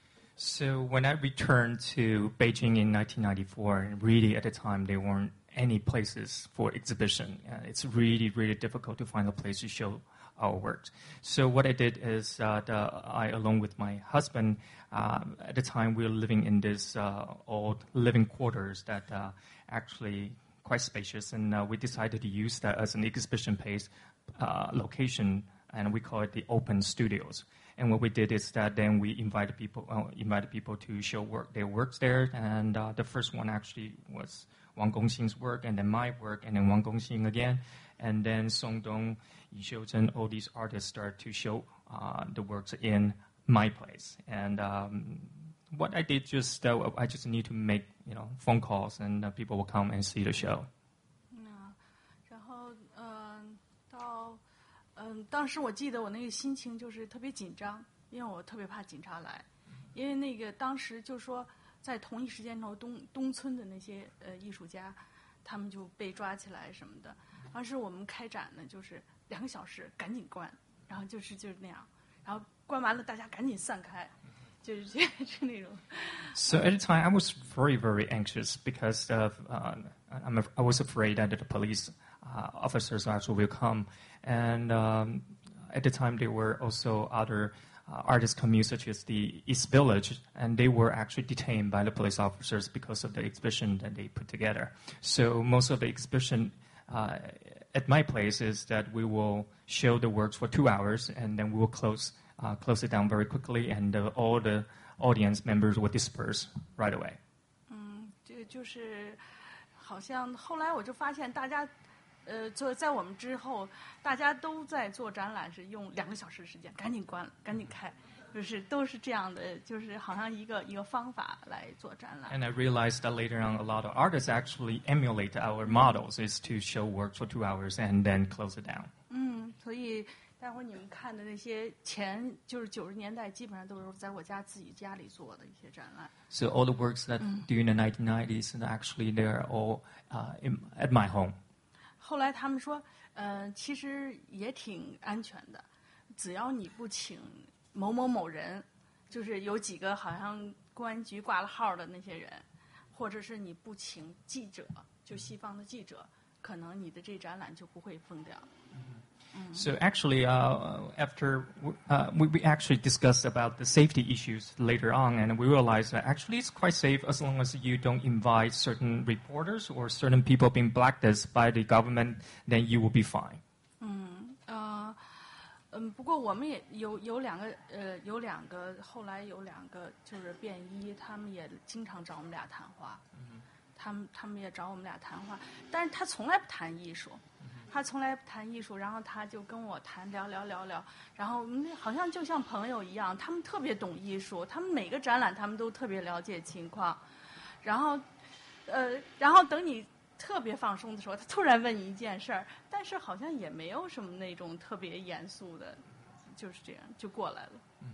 So when I returned to Beijing in nineteen ninety-four, and really at the time there weren't any places for exhibition. Uh, it's really, really difficult to find a place to show our work. So what I did is uh, the, I, along with my husband, uh, at the time we were living in this uh, old living quarters that uh, actually quite spacious, and uh, we decided to use that as an exhibition place uh, location, and we call it the Open Studios. And what we did is that then we invited people, uh, invited people to show work, their works there, and uh, the first one actually was Wang Gongxin's work, and then my work, and then Wang Gongxin again, and then Song Dong, Yi Xiuzhen, all these artists start to show uh, the works in my place. And um, what I did just, uh, I just need to make you know phone calls, and uh, people will come and see the show. 嗯，然后嗯，到嗯，当时我记得我那个心情就是特别紧张，因为我特别怕警察来，因为那个当时就说在同一时间头东东村的那些呃艺术家，他们就被抓起来什么的。当时我们开展呢，就是两个小时赶紧关，然后就是就是那样，然后关完了大家赶紧散开，就是这是那种。 So at the time, I was very, very anxious because of uh, I'm, I was afraid that the police uh, officers actually will come, and um, at the time there were also other uh, artist communes such as the East Village, and they were actually detained by the police officers because of the exhibition that they put together. So most of the exhibition uh, at my place is that we will show the works for two hours, and then we will close uh, close it down very quickly, and uh, all the audience members would disperse right away. 嗯，这个就是好像后来我就发现大家。呃，做在我们之后，大家都在做展览，是用两个小时的时间，赶紧关，赶紧开，就是都是这样的，就是好像一个一个方法来做展览。 And I realized that later on, a lot of artists actually emulate our models, is to show work for two hours and then close it down. 嗯，所以待会儿你们看的那些前就是九十年代，基本上都是在我家自己家里做的一些展览。 So all the works that during the nineteen nineties, and actually they're all uh, in, at my home. 后来他们说，呃，其实也挺安全的，只要你不请某某某人，就是有几个好像公安局挂了号的那些人，或者是你不请记者，就西方的记者，可能你的这展览就不会封掉。 So actually, uh, after uh, we, we actually discussed about the safety issues later on, and we realized that actually it's quite safe as long as you don't invite certain reporters or certain people being blacklisted by the government, then you will be fine. 嗯呃嗯，不过我们也有有两个呃有两个后来有两个就是便衣，他们也经常找我们俩谈话，他们他们也找我们俩谈话，但是他从来不谈艺术。他从来不谈艺术，然后他就跟我谈聊聊聊聊，然后好像就像朋友一样，他们特别懂艺术，他们每个展览他们都特别了解情况，然后，呃，然后等你特别放松的时候，他突然问你一件事儿，但是好像也没有什么那种特别严肃的，就是这样就过来了。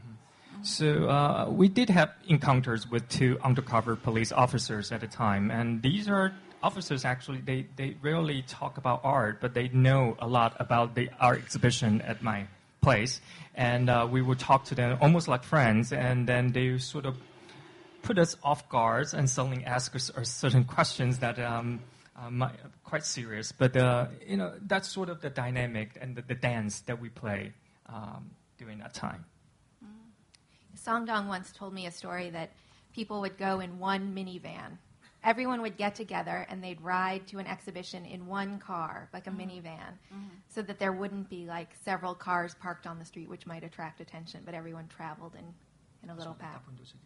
So uh, we did have encounters with two undercover police officers at the time, and these are officers actually, they, they rarely talk about art, but they know a lot about the art exhibition at my place. And uh, we would talk to them almost like friends, and then they sort of put us off guard and suddenly ask us certain questions that um, uh, might, quite serious. But, uh, you know, that's sort of the dynamic and the, the dance that we play um, during that time. Song Dong once told me a story that people would go in one minivan. Everyone would get together and they'd ride to an exhibition in one car, like a mm-hmm. minivan, mm-hmm. so that there wouldn't be like several cars parked on the street, which might attract attention, but everyone traveled in, in a little pack.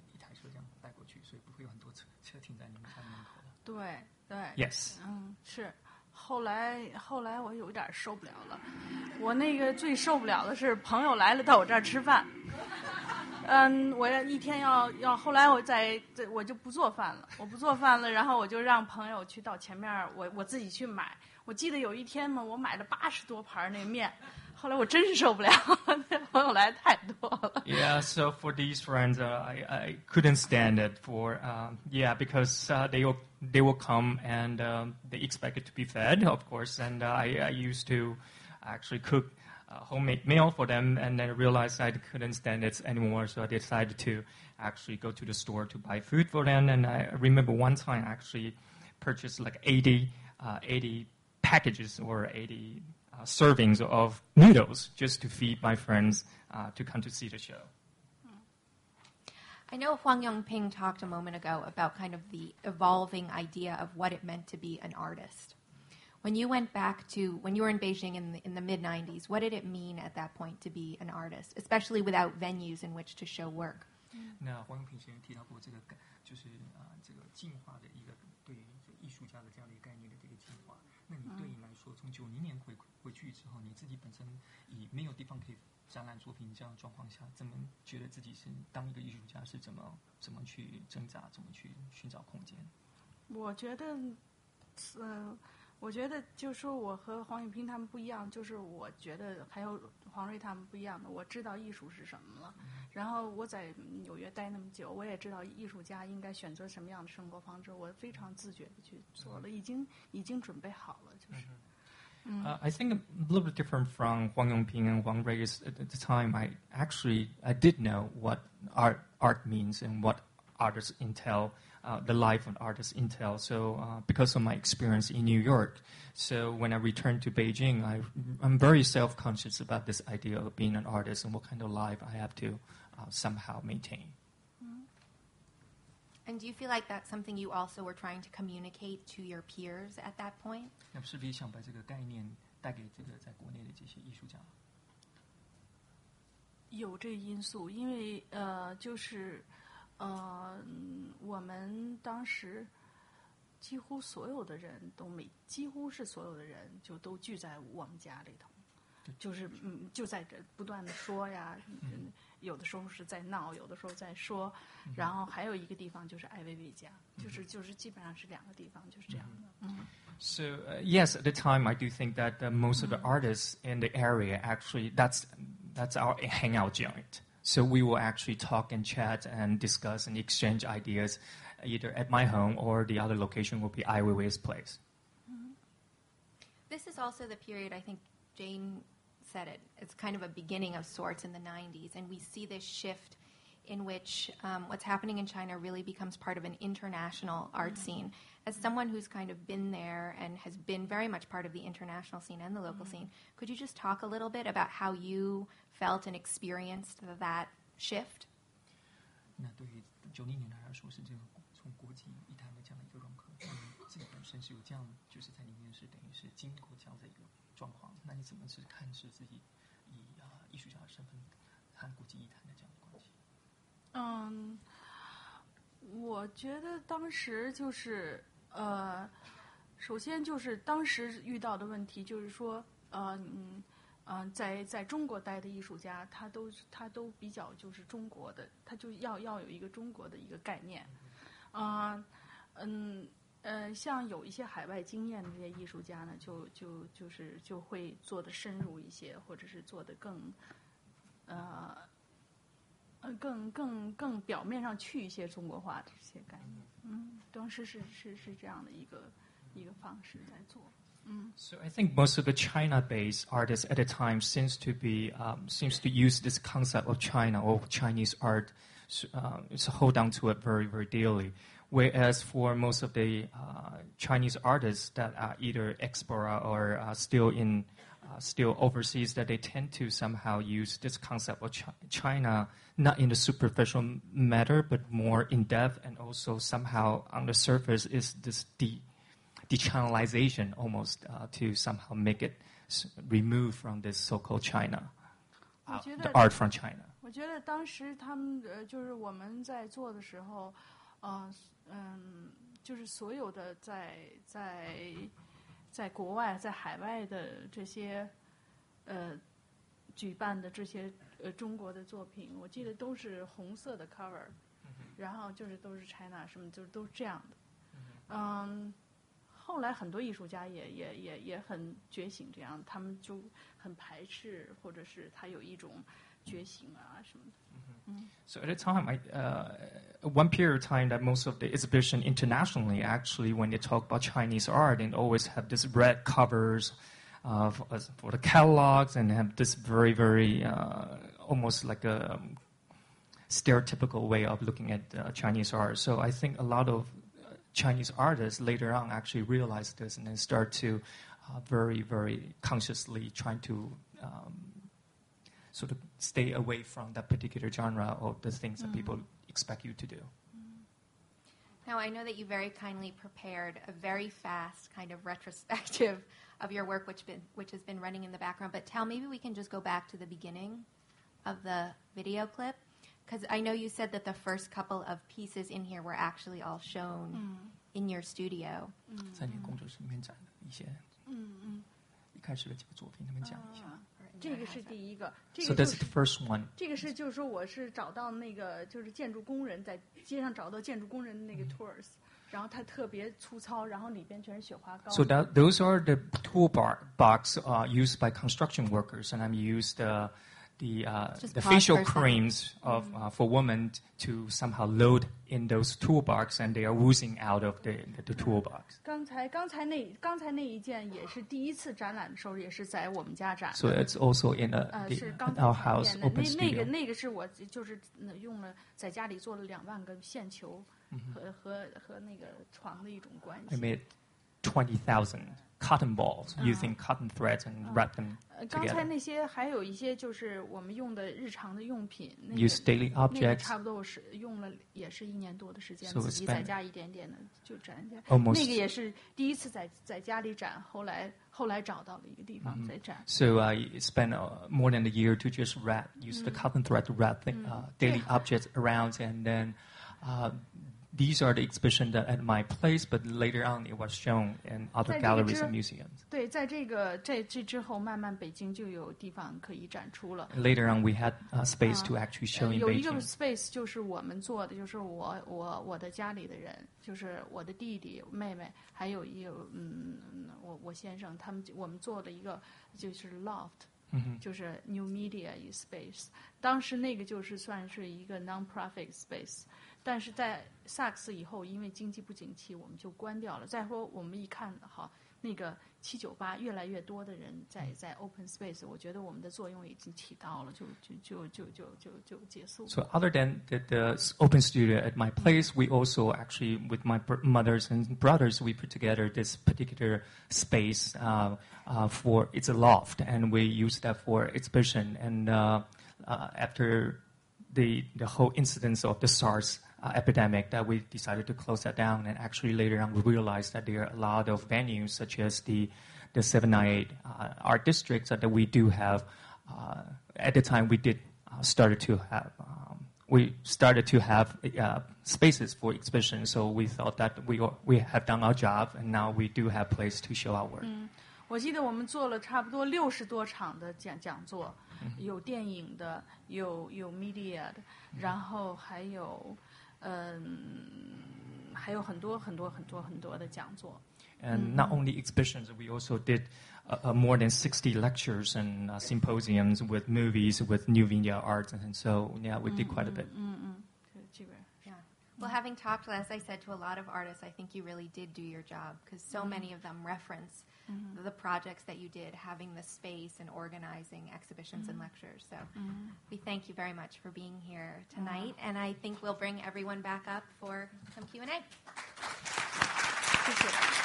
对对 Yes. 嗯，是。后来后来我有点受不了了，我那个最受不了的是朋友来了到我这儿吃饭。嗯，我要一天要要，后来我在我就不做饭了，我不做饭了，然后我就让朋友去到前面，我我自己去买。我记得有一天嘛，我买了八十多盘那面，后来我真是受不了，那朋友来太多了。 Yeah, so for these friends, uh, I I couldn't stand it for um, yeah because uh, they will they will come and um, they expect it to be fed, of course, and uh, I I used to actually cook a homemade meal for them, and then I realized I couldn't stand it anymore, so I decided to actually go to the store to buy food for them. And I remember one time I actually purchased like eighty, uh, eighty packages or eighty uh, servings of noodles just to feed my friends uh, to come to see the show. I know Huang Yongping talked a moment ago about kind of the evolving idea of what it meant to be an artist. When you went back to, when you were in Beijing in the, in the mid nineties, what did it mean at that point to be an artist, especially without venues in which to show work? 那黄永平先生提到过这个，就是啊、呃，这个进化的一个对艺术家的这样的一个概念的这个进化。那你对你来说，从九零年回回去之后，你自己本身以没有地方可以展览作品这样的状况下，怎么觉得自己是当一个艺术家是怎么怎么去挣扎，怎么去寻找空间？ 我觉得，呃。我觉得就是说我和黄永平他们不一样，就是我觉得还有黄瑞他们不一样的，我知道艺术是什么了。然后我在纽约待那么久，我也知道艺术家应该选择什么样的生活方式，我非常自觉的去做了，已经已经准备好了，就是。 Uh, I think a little bit different from Huang Yongping and Huang Rui is at the time I actually I did know what art art means and what artists entail. Uh, the life of artists entail. So uh, because of my experience in New York, so when I returned to Beijing, I, I'm very self-conscious about this idea of being an artist and what kind of life I have to uh, somehow maintain. Mm-hmm. And do you feel like that's something you also were trying to communicate to your peers at that point? 那是不是想把这个概念带给这个在国内的这些艺术家？ 有这因素，因为呃，就是。 呃，我们当时几乎所有的人都没，几乎是所有的人就都聚在我们家里头，就是嗯，就在这不断的说呀，嗯，有的时候是在闹，有的时候在说，然后还有一个地方就是艾薇薇家，就是就是基本上是两个地方，就是这样的。嗯。 So uh, yes, at the time I do think that uh, most of the artists in the area actually that's that's our hangout joint. So we will actually talk and chat and discuss and exchange ideas, either at my home or the other location will be Ai Weiwei's place. Mm-hmm. This is also the period, I think Jane said it, it's kind of a beginning of sorts in the nineties, and we see this shift in which um, what's happening in China really becomes part of an international art mm-hmm. scene. As someone who's kind of been there and has been very much part of the international scene and the local mm-hmm. scene, could you just talk a little bit about how you felt and experienced that shift? 那对于九零年代来说，是这个从国际艺坛的这样的一个融合，那你自己本身是有这样，就是在里面是等于是经历过这样的一个状况，那你怎么是看是自己以啊艺术家的身份和国际艺坛的这样的关系？ 嗯，我觉得当时就是呃，首先就是当时遇到的问题就是说，呃嗯嗯、呃，在在中国待的艺术家，他都他都比较就是中国的，他就要要有一个中国的一个概念，啊、呃、嗯呃，像有一些海外经验的这些艺术家呢，就就就是就会做得深入一些，或者是做得更呃。更更更表面上去一些中国化的这些概念，嗯，当时是是是这样的一个一个方式在做，嗯。 So I think most of the China-based artists at the time seems to be um, seems to use this concept of China or Chinese art, uh, to hold on to it very very dearly. Whereas for most of the uh, Chinese artists that are either diaspora or uh, still in Uh, still overseas, that they tend to somehow use this concept of Ch- China not in the superficial matter, but more in depth, and also somehow on the surface is this de dechannelization almost uh, to somehow make it s- remove from this so-called China, uh, the art from China. 我觉得当时他们呃，就是我们在做的时候，呃嗯，就是所有的在在。在国外、在海外的这些，呃，举办的这些呃中国的作品，我记得都是红色的 cover，、嗯、然后就是都是 China 什么，就是都是这样的。嗯，后来很多艺术家也也也也很觉醒，这样他们就很排斥，或者是他有一种觉醒啊什么的。Mm-hmm. So at the time, I, uh, one period of time that most of the exhibition internationally, actually, when they talk about Chinese art, and always have this red covers uh, for, uh, for the catalogs, and have this very, very uh, almost like a um, stereotypical way of looking at uh, Chinese art. So I think a lot of uh, Chinese artists later on actually realize this and then start to uh, very, very consciously trying to um, sort of stay away from that particular genre or the things that people expect you to do. Now, I know that you very kindly prepared a very fast kind of retrospective of your work, which, been, which has been running in the background. But Tal, maybe we can just go back to the beginning of the video clip. Because I know you said that the first couple of pieces in here were actually all shown mm. in your studio. 在你工作室里面展的一些，嗯嗯，一开始的几个作品，能不能讲一下？ 这个是第一个，这 so 个、就 that's the first one. 这个是就是说我是找到那个就是建筑工人在街上找到建筑工人的那个 tours，、嗯、然后它特别粗糙，然后里边全是雪花膏。 So that those are the tool bar, box uh, used by construction workers, and I'm used uh, the uh, the facial creams of uh, for women to somehow load in those toolbox, and they are oozing out of the the, the toolbox. 刚才刚才那刚才那一件也是第一次展览的时候，也是在我们家展。 So it's also in a, 呃 the, 是刚 our house 那 open 那 studio. 那个那个是我就是用了在家里做了两万个线球和、mm-hmm. 和和那个床的一种关系。 I made twenty thousand cotton balls using cotton threads and wrap them together. 刚才那些还有一些就是我们用的日常的用品，那个 Use daily 那个 objects. 差不多是用了也是一年多的时间， So 自 it's 己 been 在家一点点的就展一下。 almost- 那个也是第一次在在家里展，后来后来找到了一个地方再展。 So I spent uh, more than a year to just wrap, use the cotton thread to wrap the, uh, daily objects around, and then uh, these are the exhibitions that at my place, but later on it was shown in other 在这个 galleries 之 and museums. 对，在这个这这之后，慢慢北京就有地方可以展出了。 Later on, we had uh, space to actually show 呃 in 有一个 Beijing. space 就是我们做的，就是我我我的家里的人，就是我的弟弟妹妹，还有一有嗯我我先生他们，我们做了一个就是 loft。 就是 New Media Space， 当时那个就是算是一个 non-profit space， 但是在萨克斯以后，因为经济不景气，我们就关掉了。再说我们一看，好，那个七九八越来越多的人在在 open space， 我觉得我们的作用已经起到了，就就就就就就就结束。 So other than the, the open studio at my place, we also actually, with my br- mothers and brothers, we put together this particular space uh, uh, for, it's a loft, and we use that for exhibition. And uh, uh, after the, the whole incidence of the SARS uh, epidemic, that we decided to close that down. And actually later on, we realized that there are a lot of venues, such as the, the seven ninety-eight uh, art districts, that we do have. Uh, at the time, we did uh, started to have um, we started to have uh, spaces for exhibition. So we thought that we we have done our job, and now we do have place to show our work. 嗯，我记得我们做了差不多六十多场的讲讲座，有电影的，有有 media 的，然后还有嗯，还有很多很多很多很多的讲座。 And not only exhibitions, we also did uh, uh, more than sixty lectures and uh, symposiums with movies, with new media arts, and so yeah, we did quite a bit. 嗯嗯，基本上。 Yeah. Well, having talked, as I said, to a lot of artists, I think you really did do your job because so many of them reference the projects that you did, having the space and organizing exhibitions and lectures. So we thank you very much for being here tonight, and I think we'll bring everyone back up for some Q and A. 谢谢。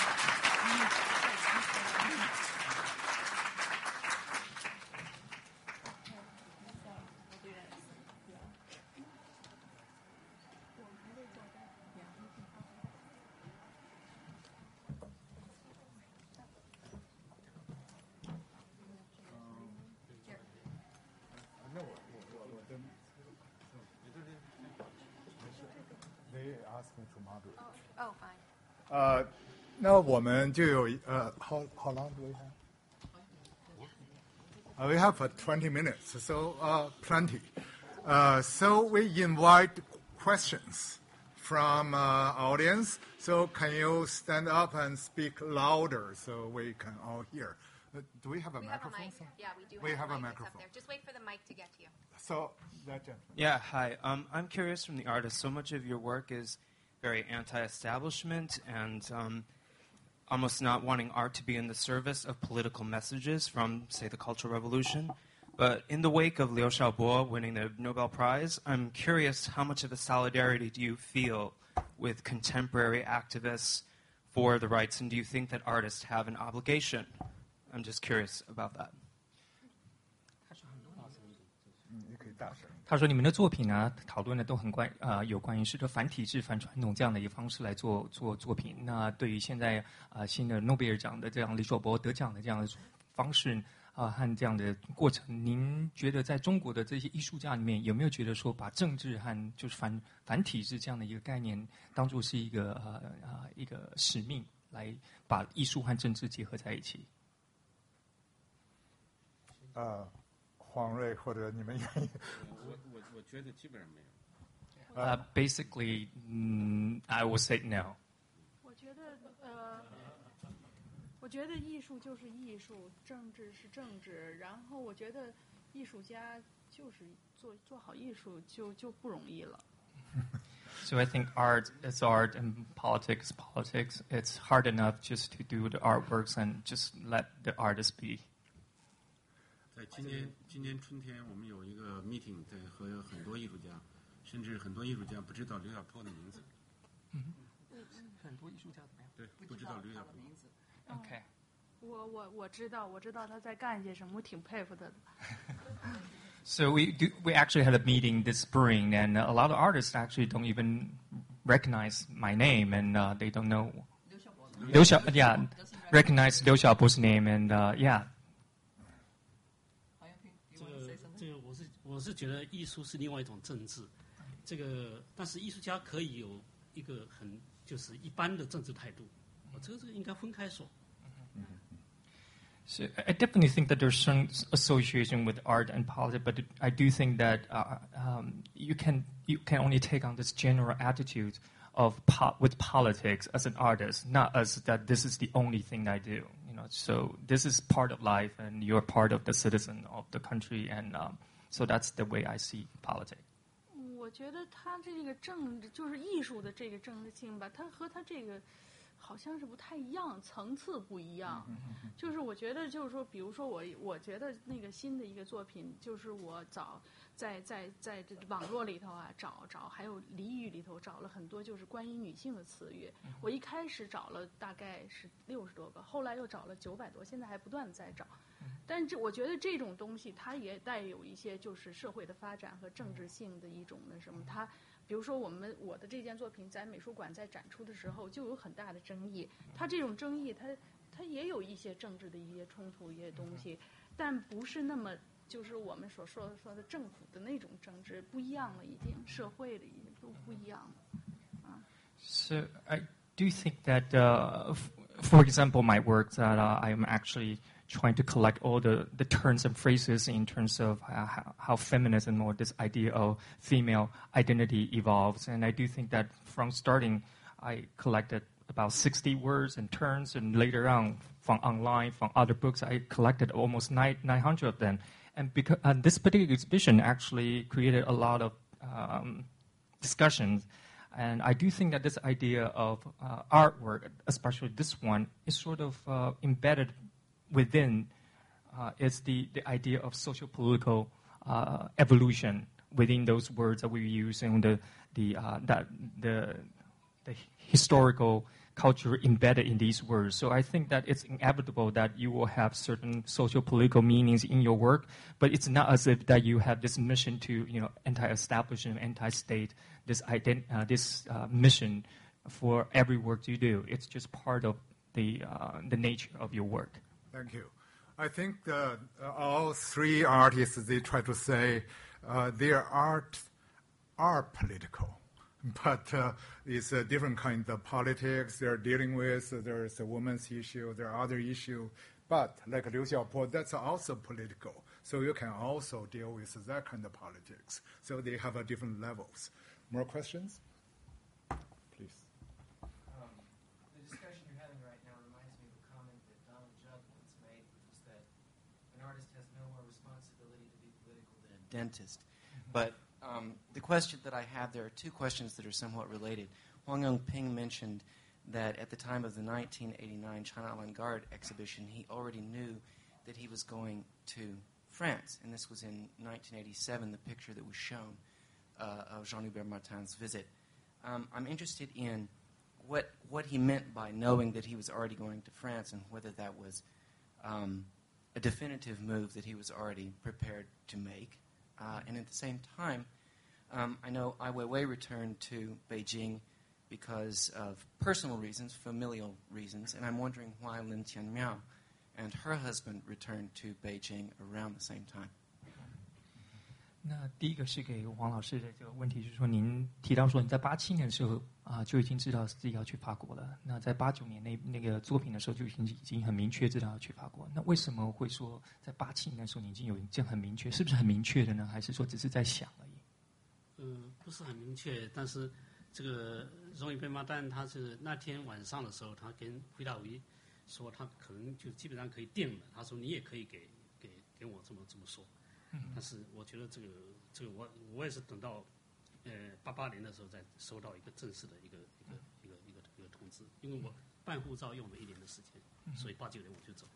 They asked me to moderate. Oh, fine. 呃，那我们就有呃，how how long do we have? Uh, we have uh, twenty minutes, so uh, plenty. Uh, so we invite questions from uh, audience. So can you stand up and speak louder so we can all hear? Uh, do we have a We have a microphone? mic. Yeah, we do. We have, have a mic. It's up microphone. there. Just wait for the mic to get to you. So that gentleman. Yeah, hi. Um, I'm curious from the artist. So much of your work is very anti-establishment and um, almost not wanting art to be in the service of political messages from, say, the Cultural Revolution. But in the wake of Liu Xiaobo winning the Nobel Prize, I'm curious how much of a solidarity do you feel with contemporary activists for the rights, and do you think that artists have an obligation? I'm just curious about that. 你可以大声。 他说：“你们的作品呢，讨论的都很关啊、呃，有关于是这反体制、反传统这样的一个方式来做做作品。那对于现在啊、呃、新的诺贝尔奖的这样李索博得奖的这样的方式啊、呃、和这样的过程，您觉得在中国的这些艺术家里面有没有觉得说把政治和就是反反体制这样的一个概念当做是一个呃呃一个使命，来把艺术和政治结合在一起？” 呃，黄瑞或者你们愿意？ 我我我觉得基本上没有。 Uh, basically, mm, I would say no. 我觉得，呃，我觉得艺术就是艺术，政治是政治。然后我觉得艺术家就是做做好艺术就就不容易了。 So I think art is art and politics is politics. It's hard enough just to do the artworks and just let the artist be. 在今年今年春天，我们有一个 meeting， 在和很多艺术家，甚至很多艺术家不知道刘晓波的名字。 嗯，很多艺术家怎么样？ 对，不知道刘晓波的名字。 OK。 我我我知道，我知道他在干些什么，我挺佩服他的。 So we do, we actually had a meeting this spring, and a lot of artists actually don't even recognize my name, and uh, they don't know Liu Xiao, yeah, recognize Liu Xiaobo's name, and uh, yeah. 这个这个，我是我是觉得艺术是另外一种政治， 这个，但是艺术家可以有一个很就是一般的政治态度，我这个这个应该分开说。 So I definitely think that there's some association with art and politics, but I do think that uh, um, you can you can only take on this general attitude of po- with politics as an artist, not as that this is the only thing I do. You know, so this is part of life, and you're part of the citizen of the country, and um, so that's the way I see politics. 我觉得他这个政治就是艺术的这个政治性吧，它和他这个好像是不太一样，层次不一样。就是我觉得，就是说，比如说我，我觉得那个新的一个作品，就是我找在在在这网络里头啊，找找还有俚语里头找了很多就是关于女性的词语。我一开始找了大概是六十多个，后来又找了九百多，现在还不断的在找。但是这我觉得这种东西，它也带有一些就是社会的发展和政治性的一种那什么。它比如说我们我的这件作品在美术馆在展出的时候就有很大的争议，它这种争议它它也有一些政治的一些冲突一些东西，但不是那么就是我们所说的说的政府的那种政治不一样了，已经社会的已经都不一样了啊。 So I do think that, uh, f- for example, my work that uh, I am actually trying to collect all the, the terms and phrases in terms of uh, how, how feminism or this idea of female identity evolves. And I do think that from starting, I collected about sixty words and terms, and later on, from online, from other books, I collected almost nine, nine hundred of them. And because uh, this particular exhibition actually created a lot of um, discussions. And I do think that this idea of uh, artwork, especially this one, is sort of uh, embedded within uh, is the, the idea of social-political uh, evolution within those words that we use and the the uh, that the the historical culture embedded in these words. So I think that it's inevitable that you will have certain social-political meanings in your work, but it's not as if that you have this mission to, you know, anti-establishment, anti-state, this ident- uh, this uh, mission for every work you do. It's just part of the uh, the nature of your work. Thank you. I think that uh, all three artists, they try to say uh, their art are political, but uh, it's a different kind of politics they're dealing with. There's a women's issue, there are other issues. But like Liu Xiaopo, that's also political. So you can also deal with that kind of politics. So they have a different levels. More questions? Please. Dentist. But um, the question that I have, there are two questions that are somewhat related. Huang Yongping mentioned that at the time of the nineteen eighty-nine China Avant-Garde exhibition, he already knew that he was going to France. And this was in nineteen eighty-seven, the picture that was shown uh, of Jean-Hubert Martin's visit. Um, I'm interested in what, what he meant by knowing that he was already going to France and whether that was um, a definitive move that he was already prepared to make. Uh, and at the same time, um, I know Ai Weiwei returned to Beijing because of personal reasons, familial reasons, and I'm wondering why Lin Tianmiao and her husband returned to Beijing around the same time. 那第一个是给王老师的这个问题，就是说您提到说你在八七年的时候啊就已经知道自己要去法国了。那在八九年那那个作品的时候就已经已经很明确知道要去法国。那为什么会说在八七年的时候你已经有这样很明确？是不是很明确的呢？还是说只是在想而已？ 嗯，不是很明确，但是这个荣誉贝马丹他是那天晚上的时候，他跟回大维说他可能就基本上可以定了。他说你也可以给给给我这么这么说。但是我觉得这个这个我我也是等到呃八八年的时候才收到一个正式的一个一个一个一个一个通知，因为我办护照用了一年的时间，所以八九年我就走。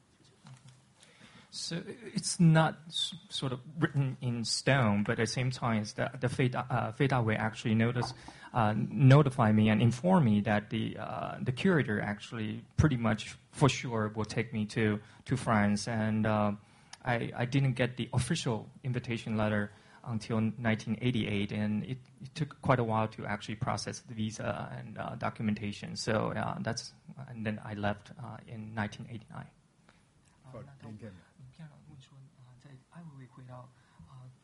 So it's not sort of written in stone, but at the same time, it's the, the Fei, uh, Fei Dawei actually noticed, uh, notified me and informed me that the uh, the curator actually pretty much for sure will take me to to France, and uh, I I didn't get the official invitation letter until nineteen eighty-eight, and it, it took quite a while to actually process the visa and uh, documentation. So uh, that's and then I left uh, in nineteen eighty-nine. 那他影片上问说啊，在艾薇薇回到啊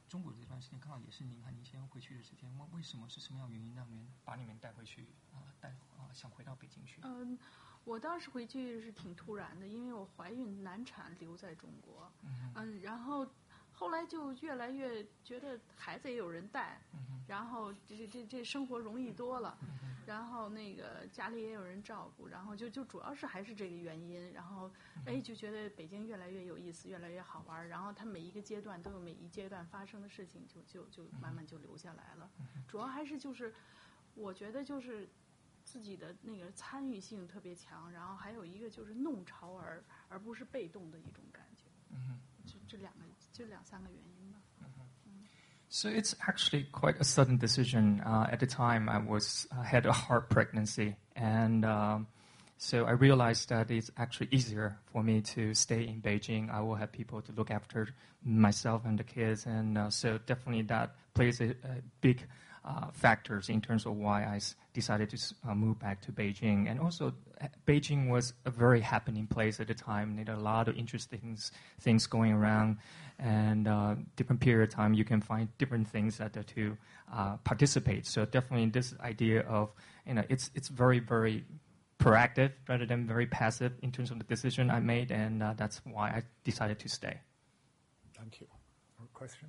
中国这段时间刚好也是您和您先生回去的时间，为为什么是什么样原因让您把你们带回去啊、呃？带啊、呃、想回到北京去？ 嗯，我当时回去是挺突然的，因为我怀孕难产留在中国，嗯, 嗯然后后来就越来越觉得孩子也有人带，嗯、然后这这这生活容易多了，嗯、然后那个家里也有人照顾，然后就就主要是还是这个原因，然后哎就觉得北京越来越有意思，越来越好玩，然后它每一个阶段都有每一阶段发生的事情，就就就慢慢就留下来了。主要还是就是我觉得就是自己的那个参与性特别强，然后还有一个就是弄潮儿而不是被动的一种感觉。嗯，这这两个这两三个原因吧。 So it's actually quite a sudden decision. Uh, at the time, I was I had a heart pregnancy, and um, so I realized that it's actually easier for me to stay in Beijing. I will have people to look after myself and the kids, and uh, so definitely that plays a, a big uh, factors in terms of why I decided to uh, move back to Beijing. And also, Beijing was a very happening place at the time. There are a lot of interesting things, things going around, and uh, different period of time you can find different things that to uh, participate. So definitely this idea of, you know, it's it's very, very proactive rather than very passive in terms of the decision I made, and uh, that's why I decided to stay. Thank you. More questions?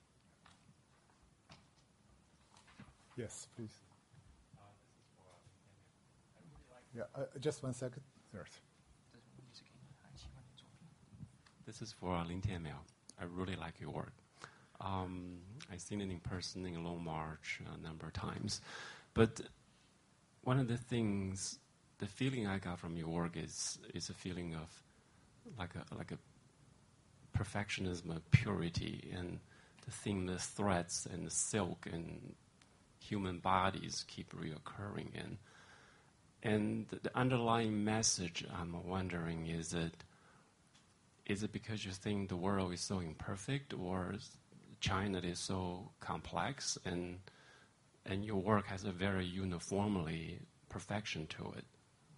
Yes, please. Yeah, uh, just one second. Yes. This is for Lin Tianmiao. I really like your work. Um, I've seen it in person in Long March a number of times. But one of the things, the feeling I got from your work is is a feeling of like a like a perfectionism of purity, and the thing, the threads and the silk and human bodies keep reoccurring. And and the underlying message, I'm wondering, is it is it because you think the world is so imperfect, or China is so complex, and and your work has a very uniformly perfection to it?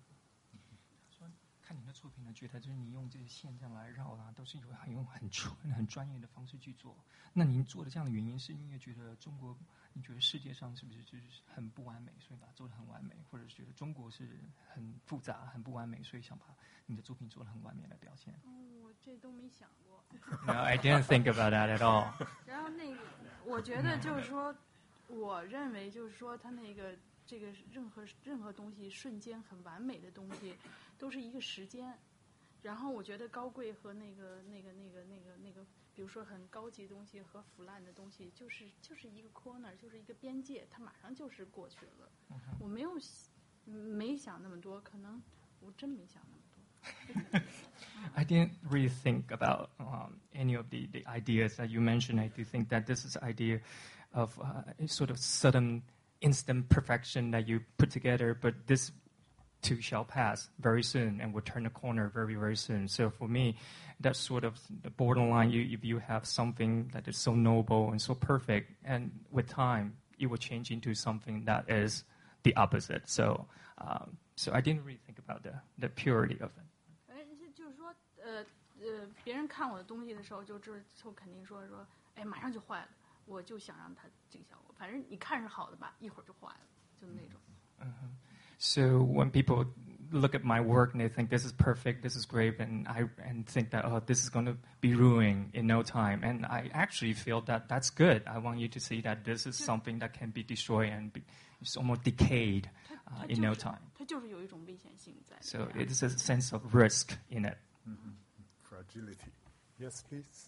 看你的作品呢，觉得就是你用这些线这样来绕啊，都是有很用很专很专业的方式去做。那您做的这样的原因，是因为觉得中国，你觉得世界上是不是就是很不完美，所以把它做得很完美，或者是觉得中国是很复杂、很不完美，所以想把你的作品做得很完美来表现？ 嗯，我这都没想过。 No, I didn't think about that at all. 然后那个，我觉得就是说，我认为就是说，他那个这个任何任何东西瞬间很完美的东西，都是一个时间。然后我觉得高贵和那个那个那个那个那个，比如说很高级的东西和腐烂的东西，就是就是一个 corner， 就是一个边界，它马上就是过去了。我没有没想那么多，可能我真没想那么多。 I didn't really think about um, any of the, the ideas that you mentioned. I do think that this is the idea of uh, sort of sudden, instant perfection that you put together, but this too shall pass very soon and will turn a corner very, very soon. So for me, that's sort of the borderline. You, if you have something that is so noble and so perfect, and with time, it will change into something that is the opposite. So, um, so I didn't really think about the, the purity of it. 就是说，呃呃，别人看我的东西的时候，就就就肯定说说，哎，马上就坏了。我就想让它这个效果，反正你看是好的吧，一会儿就坏了，就那种。 Uh-huh. So when people look at my work and they think this is perfect, this is great, and I and think that oh, this is going to be ruined in no time, and I actually feel that that's good. I want you to see that this is something that can be destroyed and be, it's almost decayed uh, in no time. 它就是有一种危险性在。 So it is a sense of risk in it. Mm-hmm. Fragility. Yes, please.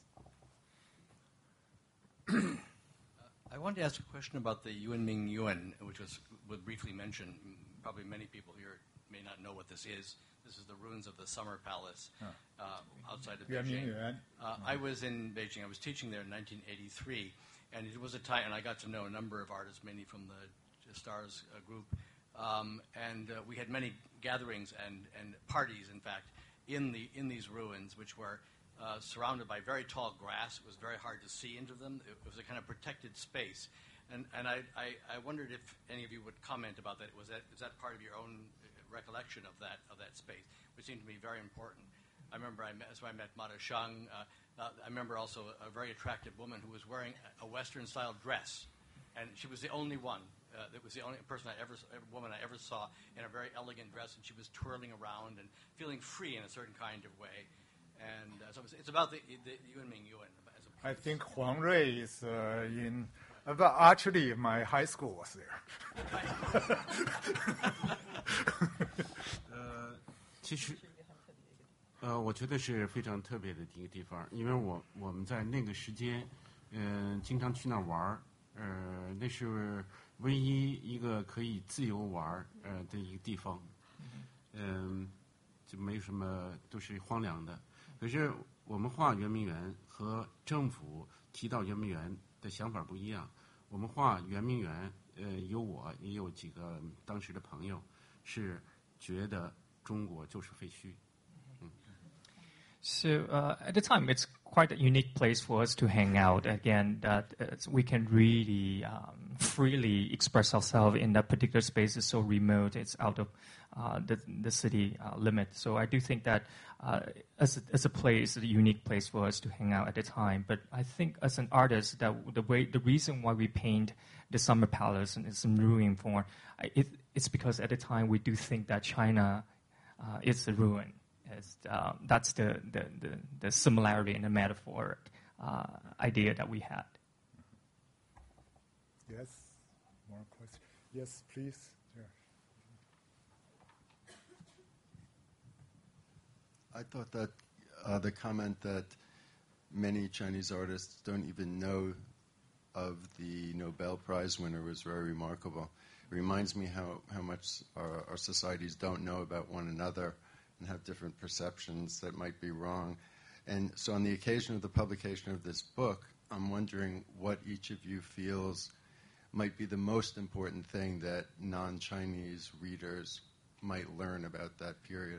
I wanted to ask a question about the Yuanming Yuan, which was, was briefly mentioned. Probably many people here may not know what this is. This is the ruins of the Summer Palace uh, outside of Beijing. Uh, I was in Beijing. I was teaching there in nineteen eighty-three, and it was a time, and I got to know a number of artists, mainly from the Stars uh, group, um, and uh, we had many gatherings and, and parties, in fact, in the in these ruins, which were Uh, surrounded by very tall grass. It was very hard to see into them. It was a kind of protected space. And, and I, I, I wondered if any of you would comment about that. Was that, is that part of your own recollection of that, of that space, which seemed to me very important? I remember I met, that's where I met Mata Shang. Uh, uh, I remember also a, a very attractive woman who was wearing a, a Western-style dress, and she was the only one. Uh, that was the only person I ever, every woman I ever saw in a very elegant dress, and she was twirling around and feeling free in a certain kind of way. And uh, so it's, it's about the, the Yunming Yuan. As a I think Huang Rui is uh, in. Uh, but actually, my high school was there. 呃，其实，呃，我觉得是非常特别的一个地方，因为我我们在那个时间，嗯、呃，经常去那儿玩儿，呃，那是唯一一个可以自由玩儿呃的一个地方，嗯、呃，就没什么，都是荒凉的。可是我们画圆明园和政府提到圆明园的想法不一样。我们画圆明园，呃，有我也有几个当时的朋友，是觉得中国就是废墟。嗯。 So uh, at the time, it's quite a unique place for us to hang out. Again, that uh, we can really um, freely express ourselves in that particular space. It's so remote. It's out of uh, the the city uh, limit. So I do think that uh, as a, as a place, a unique place for us to hang out at the time. But I think as an artist, that the way the reason why we paint the Summer Palace in some ruin form, it, it's because at the time we do think that China uh, is a ruin. As, uh, that's the, the, the, the similarity in the metaphor uh, idea that we had. Yes, more questions. Yes, please. Yeah. I thought that uh, the comment that many Chinese artists don't even know of the Nobel Prize winner was very remarkable. It reminds me how, how much our, our societies don't know about one another and have different perceptions that might be wrong. And so on the occasion of the publication of this book, I'm wondering what each of you feels might be the most important thing that non-Chinese readers might learn about that period.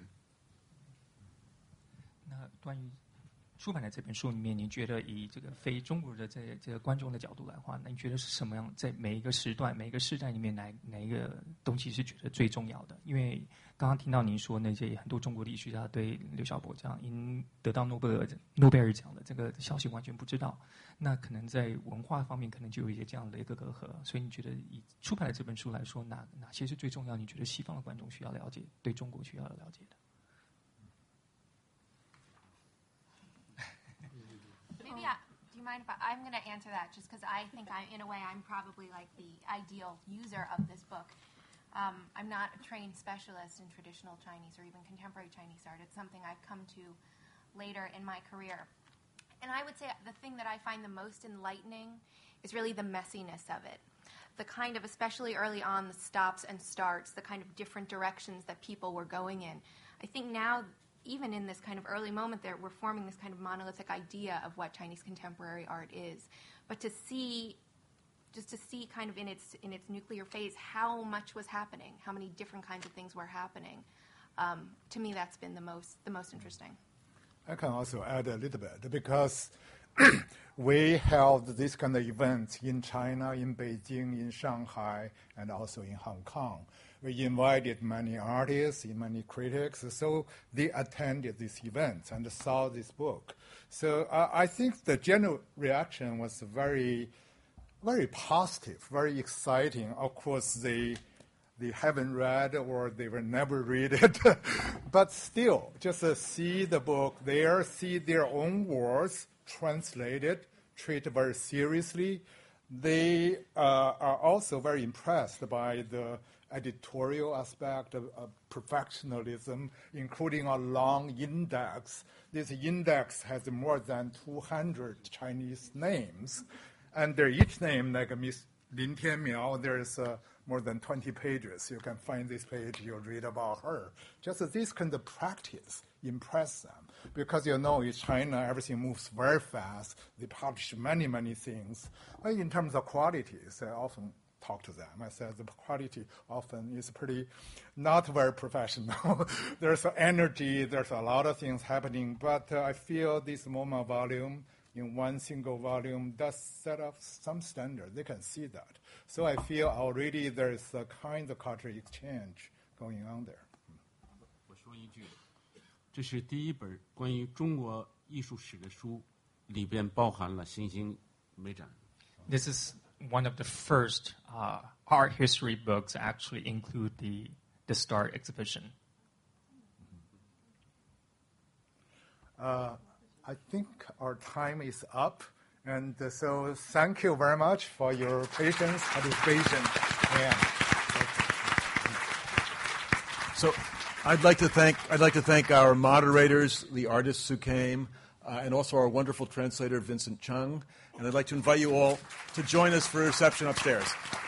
那关于出版的这本书里面，您觉得以这个非中国的这这个观众的角度来话，那你觉得是什么样？在每一个时段、每一个世代里面，哪哪一个东西是觉得最重要的？因为刚刚听到您说，那些很多中国的艺术家对刘晓波这样因得到诺贝尔诺贝尔奖的这个消息完全不知道，那可能在文化方面可能就有一些这样的一个隔阂。所以你觉得以出版的这本书来说，哪哪些是最重要？你觉得西方的观众需要了解，对中国需要了解的？ Maybe I, do you mind if I, I'm going to answer that just because I think I, in a way, I'm probably like the ideal user of this book. Um, I'm not a trained specialist in traditional Chinese or even contemporary Chinese art. It's something I've come to later in my career. And I would say the thing that I find the most enlightening is really the messiness of it. The kind of, especially early on, the stops and starts, the kind of different directions that people were going in. I think now, even in this kind of early moment there, we're forming this kind of monolithic idea of what Chinese contemporary art is. But to see, just to see kind of in its in its nuclear phase how much was happening, how many different kinds of things were happening, um, to me that's been the most the most interesting. I can also add a little bit because we held this kind of events in China, in Beijing, in Shanghai, and also in Hong Kong. We invited many artists, many critics, so they attended this event and saw this book. So uh, I think the general reaction was very, very positive, very exciting. Of course, they they haven't read or they will never read it, but still, just uh, see the book there, see their own words translated, treated very seriously. They uh, are also very impressed by the editorial aspect of, of professionalism, including a long index. This index has more than two hundred Chinese names, and they're each name, like Miss Lin Tianmiao, there's uh, more than twenty pages. You can find this page, you'll read about her. Just this kind of practice impress them. Because you know in China, everything moves very fast. They publish many, many things. But in terms of qualities, I often talk to them. I said the quality often is pretty not very professional. There's energy, there's a lot of things happening, but uh, I feel this MoMA volume in one single volume does set up some standard. They can see that. So I feel already there's a kind of cultural exchange going on there. 我说一句， 这是第一本关于中国艺术史的书，里边包含了新兴美展。 This is one of the first uh, art history books that actually include the the START exhibition. Uh, I think our time is up, and uh, so thank you very much for your patience, participation, and. So, I'd like to thank I'd like to thank our moderators, the artists who came, uh, and also our wonderful translator Vincent Chung. And I'd like to invite you all to join us for a reception upstairs.